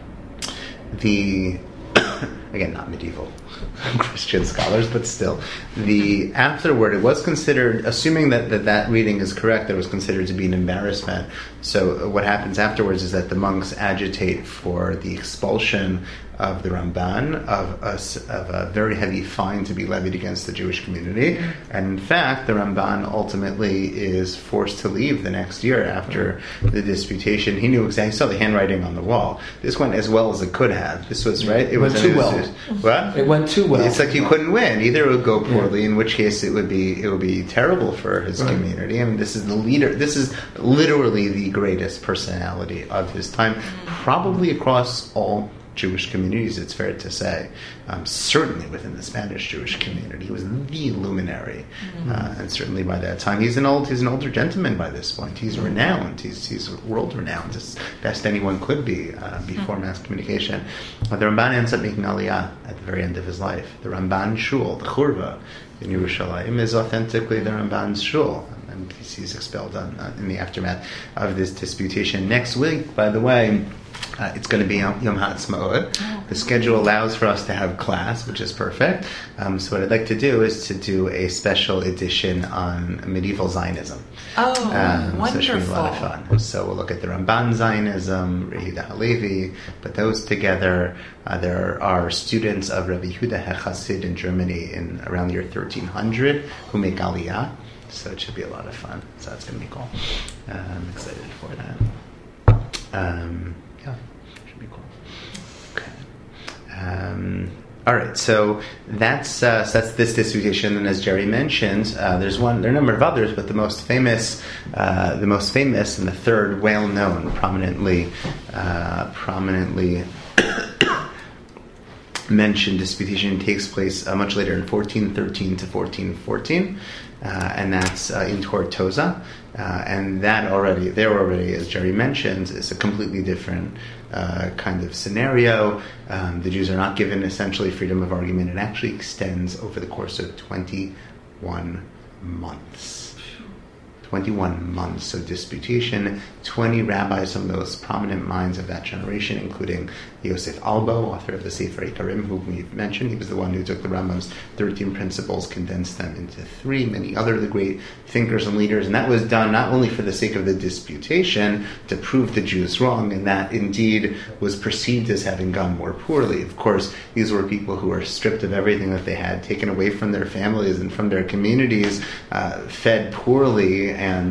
the again, not medieval Christian scholars, but still, the afterward, it was considered, assuming that, that that reading is correct, it was considered to be an embarrassment. So what happens afterwards is that the monks agitate for the expulsion of the Ramban, of a, s- of a very heavy fine to be levied against the Jewish community. And in fact, the Ramban ultimately is forced to leave the next year after the disputation. He knew exactly, he saw the handwriting on the wall. This went as well as it could have. This was, right? It went too was- well. What? It went too well. It's like you couldn't win. Either it would go poorly, in which case it would be it would be terrible for his Right. community. I mean, this is the leader. This is literally the greatest personality of his time, probably across all Jewish communities. It's fair to say, um, certainly within the Spanish Jewish community, he was the luminary, uh, and certainly by that time, he's an old he's an older gentleman by this point. He's renowned. He's he's world renowned, as best anyone could be uh, before mass communication. Uh, the Ramban ends up making Aliyah at the very end of his life. The Ramban Shul, the Churva in Yerushalayim, is authentically the Ramban's shul. And he's expelled on, uh, in the aftermath of this disputation. Next week, by the way, uh, it's going to be Yom Yom Ha'atzmaut. Oh. The schedule allows for us to have class, which is perfect. Um, so what I'd like to do is to do a special edition on medieval Zionism. Oh, Um, wonderful. So it should be a lot of fun. So we'll look at the Ramban Zionism, Rehida Halevi, put those together. Uh, there are students of Rabbi Yehuda HaChassid in Germany in around the year thirteen hundred who make Aliyah. So it should be a lot of fun. So that's going to be cool. Uh, I'm excited for that. Um, yeah, should be cool. Okay. Um, all right, so that's uh, so that's this disputation, and as Jerry mentioned, uh, there's one. There are a number of others, but the most famous, uh, the most famous, and the third well-known, prominently, uh, prominently mentioned disputation takes place uh, much later in fourteen thirteen to fourteen fourteen, uh, and that's uh, in Tortosa. Uh, and that already, there already, as Jerry mentioned, is a completely different uh, kind of scenario. Um, the Jews are not given essentially freedom of argument. It actually extends over the course of twenty-one months. twenty-one months of disputation, twenty rabbis, some of the most prominent minds of that generation, including Yosef Albo, author of the Sefer Ikarim, whom we've mentioned. He was the one who took the Rambam's thirteen principles, condensed them into three. Many other of the great thinkers and leaders, and that was done not only for the sake of the disputation, to prove the Jews wrong, and that indeed was perceived as having gone more poorly. Of course, these were people who were stripped of everything that they had, taken away from their families and from their communities, uh, fed poorly, and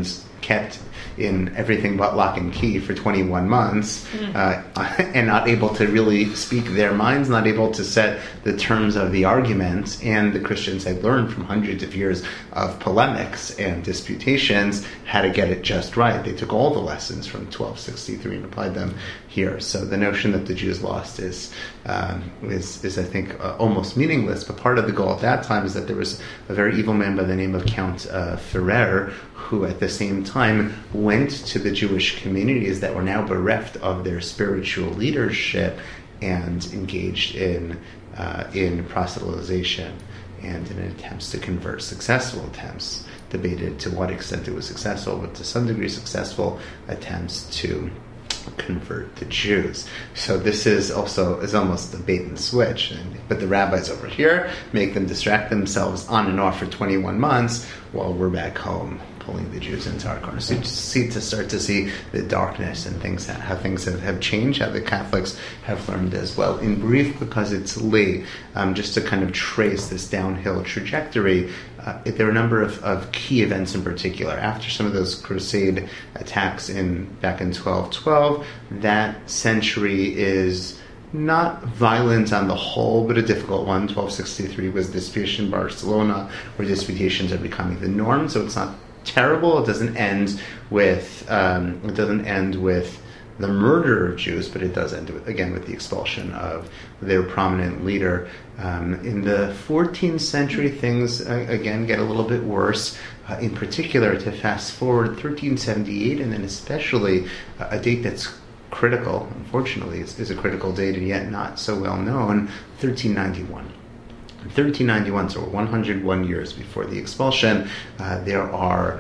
kept in everything but lock and key for twenty-one months, mm. uh, and not able to really speak their minds, not able to set the terms of the argument. And the Christians had learned from hundreds of years of polemics and disputations how to get it just right. They took all the lessons from twelve sixty-three and applied them here. So the notion that the Jews lost is, um, is, is I think, uh, almost meaningless. But part of the goal at that time is that there was a very evil man by the name of Count uh, Ferrer, who at the same time went to the Jewish communities that were now bereft of their spiritual leadership and engaged in uh, in proselytization and in attempts to convert, successful attempts, debated to what extent it was successful, but to some degree successful attempts to convert the Jews. So this is also is almost the bait and switch. And, but the rabbis over here make them distract themselves on and off for twenty-one months while we're back home pulling the Jews into our corner. So you see to start to see the darkness and things, how things have, have changed, how the Catholics have learned as well. In brief, because it's late, um, just to kind of trace this downhill trajectory, uh, there are a number of, of key events in particular. After some of those crusade attacks in back in twelve twelve, that century is not violent on the whole, but a difficult one. twelve sixty-three was disputation in Barcelona, where disputations are becoming the norm, so it's not terrible. It doesn't end with um, it doesn't end with the murder of Jews, but it does end with, again with the expulsion of their prominent leader. Um, in the fourteenth century, things uh, again get a little bit worse. Uh, in particular, to fast forward thirteen seventy-eight, and then especially uh, a date that's critical, unfortunately, is, is a critical date and yet not so well known, thirteen ninety-one. In thirteen ninety-one, so one hundred one years before the expulsion, uh, there are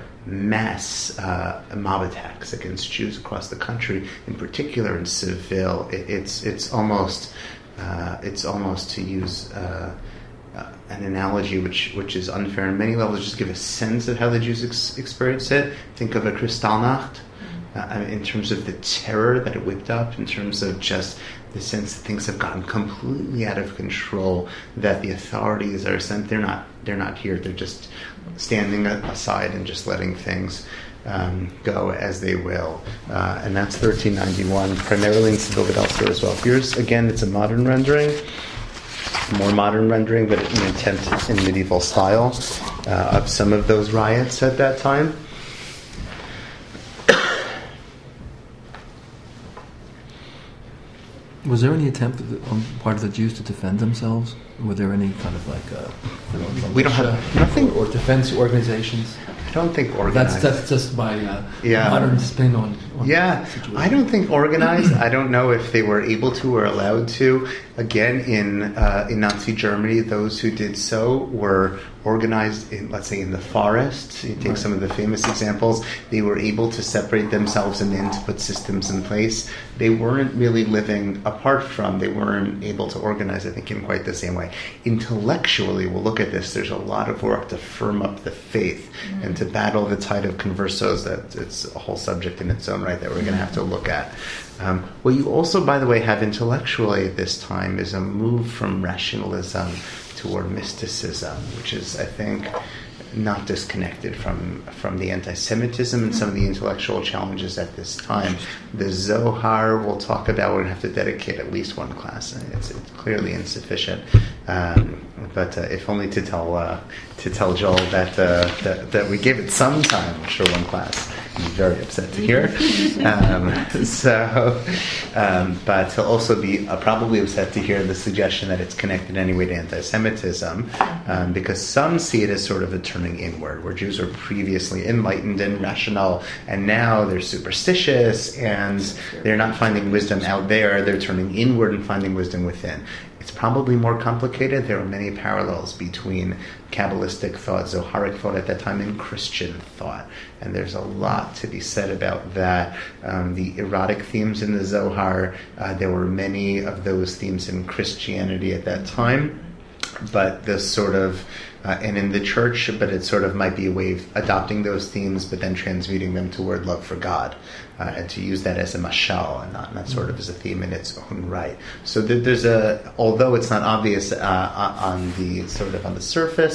mass uh, mob attacks against Jews across the country, in particular in Seville. It, it's it's almost uh, it's almost to use uh, uh, an analogy which which is unfair on many levels. Just give a sense of how the Jews ex- experience it. Think of a Kristallnacht. Uh, in terms of the terror that it whipped up, in terms of just the sense that things have gotten completely out of control, that the authorities are sent, they're not they're not here, they're just standing aside and just letting things um, go as they will. Uh, and that's thirteen ninety-one, primarily in Seville, but elsewhere as well. Here's, again, it's a modern rendering, more modern rendering, but an attempt in medieval style uh, of some of those riots at that time. Was there any attempt on the part of the Jews to defend themselves? Were there any kind of like uh, we don't have nothing or, or defense organizations? I don't think organized. That's that's just my uh, yeah. modern spin on. on yeah, the situation. I don't think organized. I don't know if they were able to or allowed to. Again, in uh, in Nazi Germany, those who did so were organized in, let's say, in the forest. You take right. some of the famous examples. They were able to separate themselves and then to put systems in place. They weren't really living apart from. They weren't able to organize, I think, in quite the same way. Intellectually, we'll look at this. There's a lot of work to firm up the faith mm-hmm. and to battle the tide of conversos. That it's a whole subject in its own right that we're going to have to look at. Um, what you also, by the way, have intellectually at this time is a move from rationalism toward mysticism, which is, I think, not disconnected from from the anti-Semitism and some of the intellectual challenges at this time. The Zohar we'll talk about. We're going to have to dedicate at least one class. It's, it's clearly insufficient, um, but uh, if only to tell uh, to tell Joel that, uh, that that we gave it some time for one class. He's very upset to hear. Um, so, um, but he'll also be uh, probably upset to hear the suggestion that it's connected anyway to anti-Semitism, um, because some see it as sort of a turning inward, where Jews were previously enlightened and rational, and now they're superstitious, and they're not finding wisdom out there, they're turning inward and finding wisdom within. It's probably more complicated. There are many parallels between Kabbalistic thought, Zoharic thought at that time, and Christian thought. And there's a lot to be said about that. Um, the erotic themes in the Zohar, uh, there were many of those themes in Christianity at that time. But the sort of, uh, and in the church, but it sort of might be a way of adopting those themes, but then transmuting them toward love for God. Uh, and to use that as a mashal and not, not sort of as a theme in its own right. So there, there's a, although it's not obvious uh, on the sort of on the surface,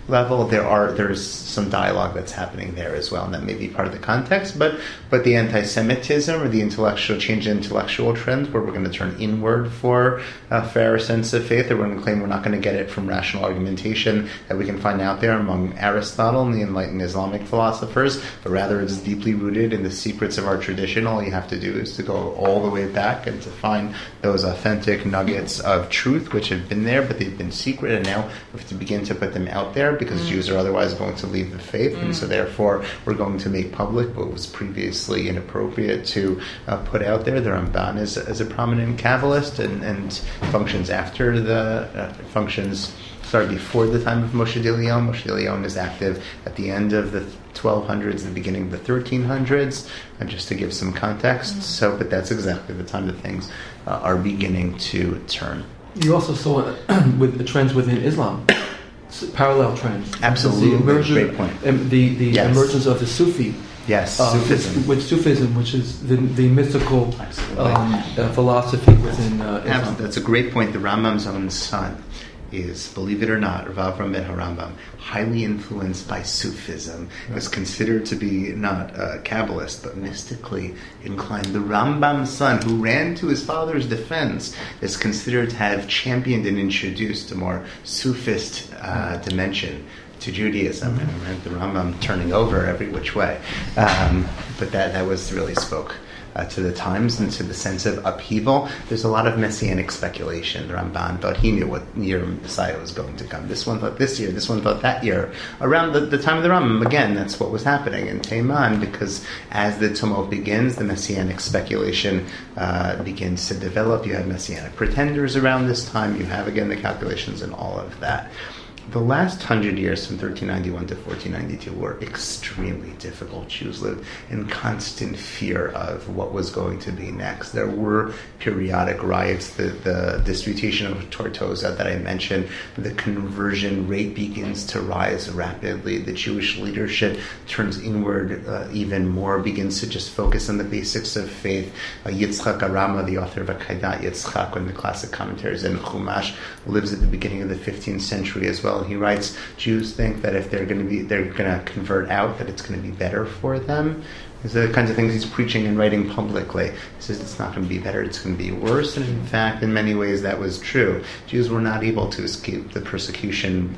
level, there are there's some dialogue that's happening there as well, and that may be part of the context. But but the anti-Semitism or the intellectual change in intellectual trends, where we're going to turn inward for a fair sense of faith, or we're going to claim we're not going to get it from rational argumentation that we can find out there among Aristotle and the enlightened Islamic philosophers, but rather it's deeply rooted in the secrets of our tradition. All you have to do is to go all the way back and to find those authentic nuggets of truth which have been there, but they've been secret, and now we have to begin to put them out there because mm. Jews are otherwise going to leave the faith, mm. and so therefore we're going to make public what was previously inappropriate to uh, put out there. The Ramban is, is a prominent Kabbalist and, and functions after the uh, functions sorry before the time of Moshe de Leon. Moshe de Leon is active at the end of the twelve hundreds, the beginning of the thirteen hundreds, uh, just to give some context. Mm. So, but that's exactly the time that things uh, are beginning to turn. You also saw with the trends within Islam, parallel trends. Absolutely, the emergence, great point. Um, the the yes. emergence of the Sufi. Yes, uh, Sufism. With, with Sufism, which is the the mystical um, uh, philosophy within uh, Islam. Absolutely. That's a great point. The Rambam's own son is, believe it or not, Rav Avram ben Harambam, highly influenced by Sufism. Right. Was considered to be not a Kabbalist, but mystically inclined. The Rambam's son, who ran to his father's defense, is considered to have championed and introduced a more Sufist uh, dimension to Judaism, mm-hmm. and the Rambam turning over every which way. Um, but that, that was really spoke Uh, to the times and to the sense of upheaval. There's a lot of messianic speculation. The Ramban thought he knew what year Messiah was going to come. This one thought this year, this one thought that year. Around the, the time of the Rambam, again, that's what was happening in Teiman, because as the tumult begins, the messianic speculation uh, begins to develop. You have messianic pretenders around this time. You have, again, the calculations and all of that. The last hundred years, from thirteen ninety-one to fourteen ninety-two, were extremely difficult. Jews lived in constant fear of what was going to be next. There were periodic riots. The, the disputation of Tortosa that I mentioned, the conversion rate begins to rise rapidly. The Jewish leadership turns inward uh, even more, begins to just focus on the basics of faith. Uh, Yitzchak Arama, the author of Akedat Yitzchak, one of the classic commentaries in Chumash, lives at the beginning of the fifteenth century as well. He writes, Jews think that if they're going to be, they're going to convert out, that it's going to be better for them. These are the kinds of things he's preaching and writing publicly. He says it's not going to be better, it's going to be worse. And in fact, in many ways, that was true. Jews were not able to escape the persecution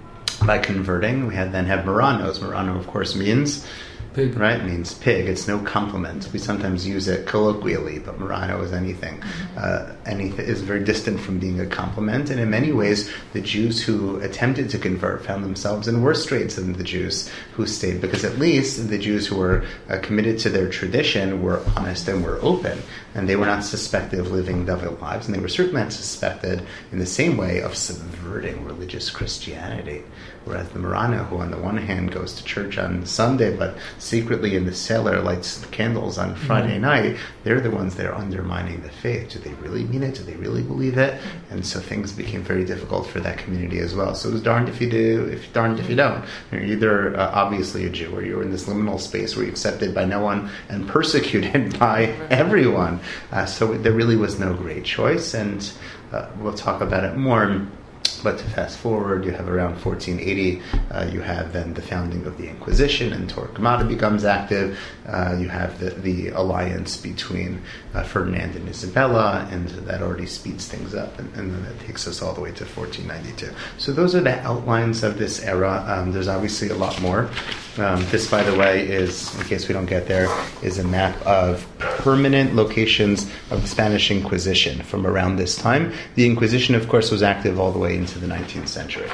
by converting. We had then have Maranos. Marano, of course, means pig. Right, means pig. It's no compliment. We sometimes use it colloquially, but Marano is anything. Uh, anything is very distant from being a compliment. And in many ways, the Jews who attempted to convert found themselves in worse straits than the Jews who stayed, because at least the Jews who were uh, committed to their tradition were honest and were open, and they were not suspected of living double lives, and they were certainly not suspected in the same way of subverting religious Christianity. Whereas the Marano, who on the one hand goes to church on Sunday, but secretly in the cellar lights candles on Friday mm-hmm. night, they're the ones that are undermining the faith. Do they really mean it? Do they really believe it? And so things became very difficult for that community as well. So it was darned if you do, if darned if you don't. You're either uh, obviously a Jew, or you're in this liminal space where you're accepted by no one and persecuted by everyone. Uh, so there really was no great choice, and uh, we'll talk about it more. But to fast forward, you have around fourteen eighty, uh, you have then the founding of the Inquisition, and Torquemada becomes active. Uh, you have the, the alliance between uh, Ferdinand and Isabella, and that already speeds things up, and, and then that takes us all the way to fourteen ninety-two. So those are the outlines of this era. Um, there's obviously a lot more. Um, this, by the way, is, in case we don't get there, is a map of permanent locations of the Spanish Inquisition from around this time. The Inquisition, of course, was active all the way into the nineteenth century.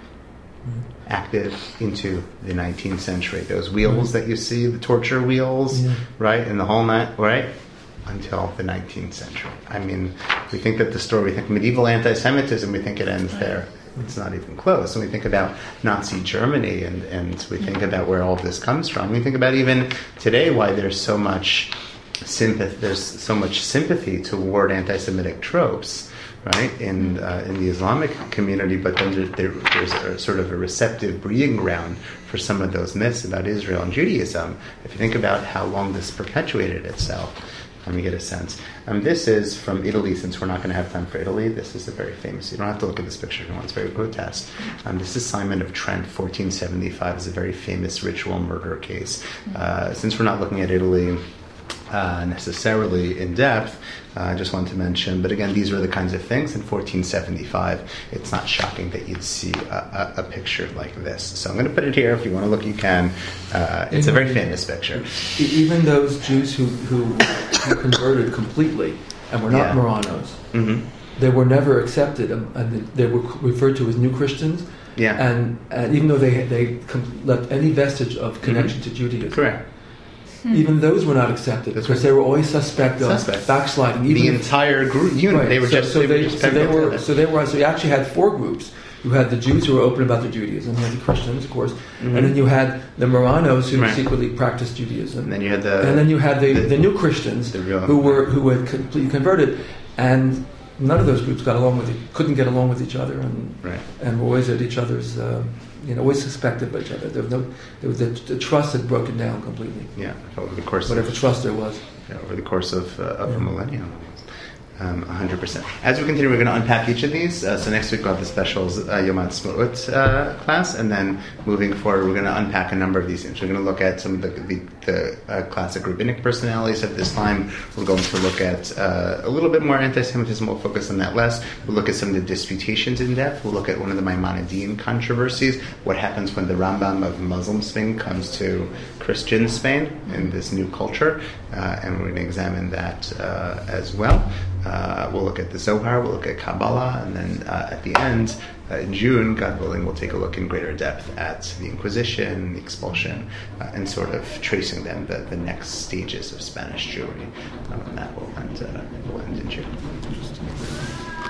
Active into the nineteenth century. Those wheels that you see, the torture wheels, yeah. right, and the whole night, right, until the nineteenth century. I mean, we think that the story, we think medieval anti-Semitism, we think it ends there. It's not even close. When we think about Nazi Germany and, and we think about where all of this comes from, we think about even today why there's so much sympathy, there's so much sympathy toward anti-Semitic tropes, right, in uh, in the Islamic community, but then there, there, there's a sort of a receptive breeding ground for some of those myths about Israel and Judaism. If you think about how long this perpetuated itself, Let me get a sense. Um, this is from Italy, since we're not going to have time for Italy. This is a very famous, you don't have to look at this picture if you want, it's very grotesque. Um, this is Simon of Trent, fourteen seventy-five. It's a very famous ritual murder case. Uh, since we're not looking at Italy uh, necessarily in depth, uh, I just wanted to mention, but again, these are the kinds of things. In fourteen seventy-five, it's not shocking that you'd see a, a, a picture like this. So I'm going to put it here. If you want to look, you can. Uh, it's a very famous picture. Even those Jews who, who, who converted completely and were not Yeah. Marranos, Mm-hmm. they were never accepted, um, and they were referred to as new Christians. Yeah. And, and even though they they com- left any vestige of connection to Judaism, Correct. even those were not accepted That's because right. they were always suspect of Suspect. backsliding. The Even if- entire group unit, Right. they were so, just so they, they, were just so they pegged were together. so they were so you actually had four groups. You had the Jews who were open about their Judaism, you had the Christians, of course, Mhm. and then you had the Marranos who Right. secretly practiced Judaism, And then you had the and then you had the, the- the new Christians the real- who were who had completely converted, and none of those groups got along with it, couldn't get along with each other, and right. and were always at each other's, uh, you know, always suspected of each other. There was no, there was the, the trust had broken down completely. Yeah, over the course Whatever of, trust there was. yeah, over the course of, uh, of Yeah. a millennium. Um, one hundred percent. As we continue, we're going to unpack each of these. Uh, so next week we'll have the special uh, Yom Ha'atzmaut uh, class, and then moving forward, we're going to unpack a number of these things. We're going to look at some of the, the, the uh, classic rabbinic personalities of this time. We're going to look at uh, a little bit more anti-Semitism. We'll focus on that less. We'll look at some of the disputations in depth. We'll look at one of the Maimonidean controversies. What happens when the Rambam of Muslim Spain comes to Christian Spain in this new culture, uh, and we're going to examine that uh, as well. Uh, we'll look at the Zohar, we'll look at Kabbalah, and then uh, at the end, uh, in June, God willing, we'll take a look in greater depth at the Inquisition, the expulsion, uh, and sort of tracing them the, the next stages of Spanish Jewry. Um, and that will end uh,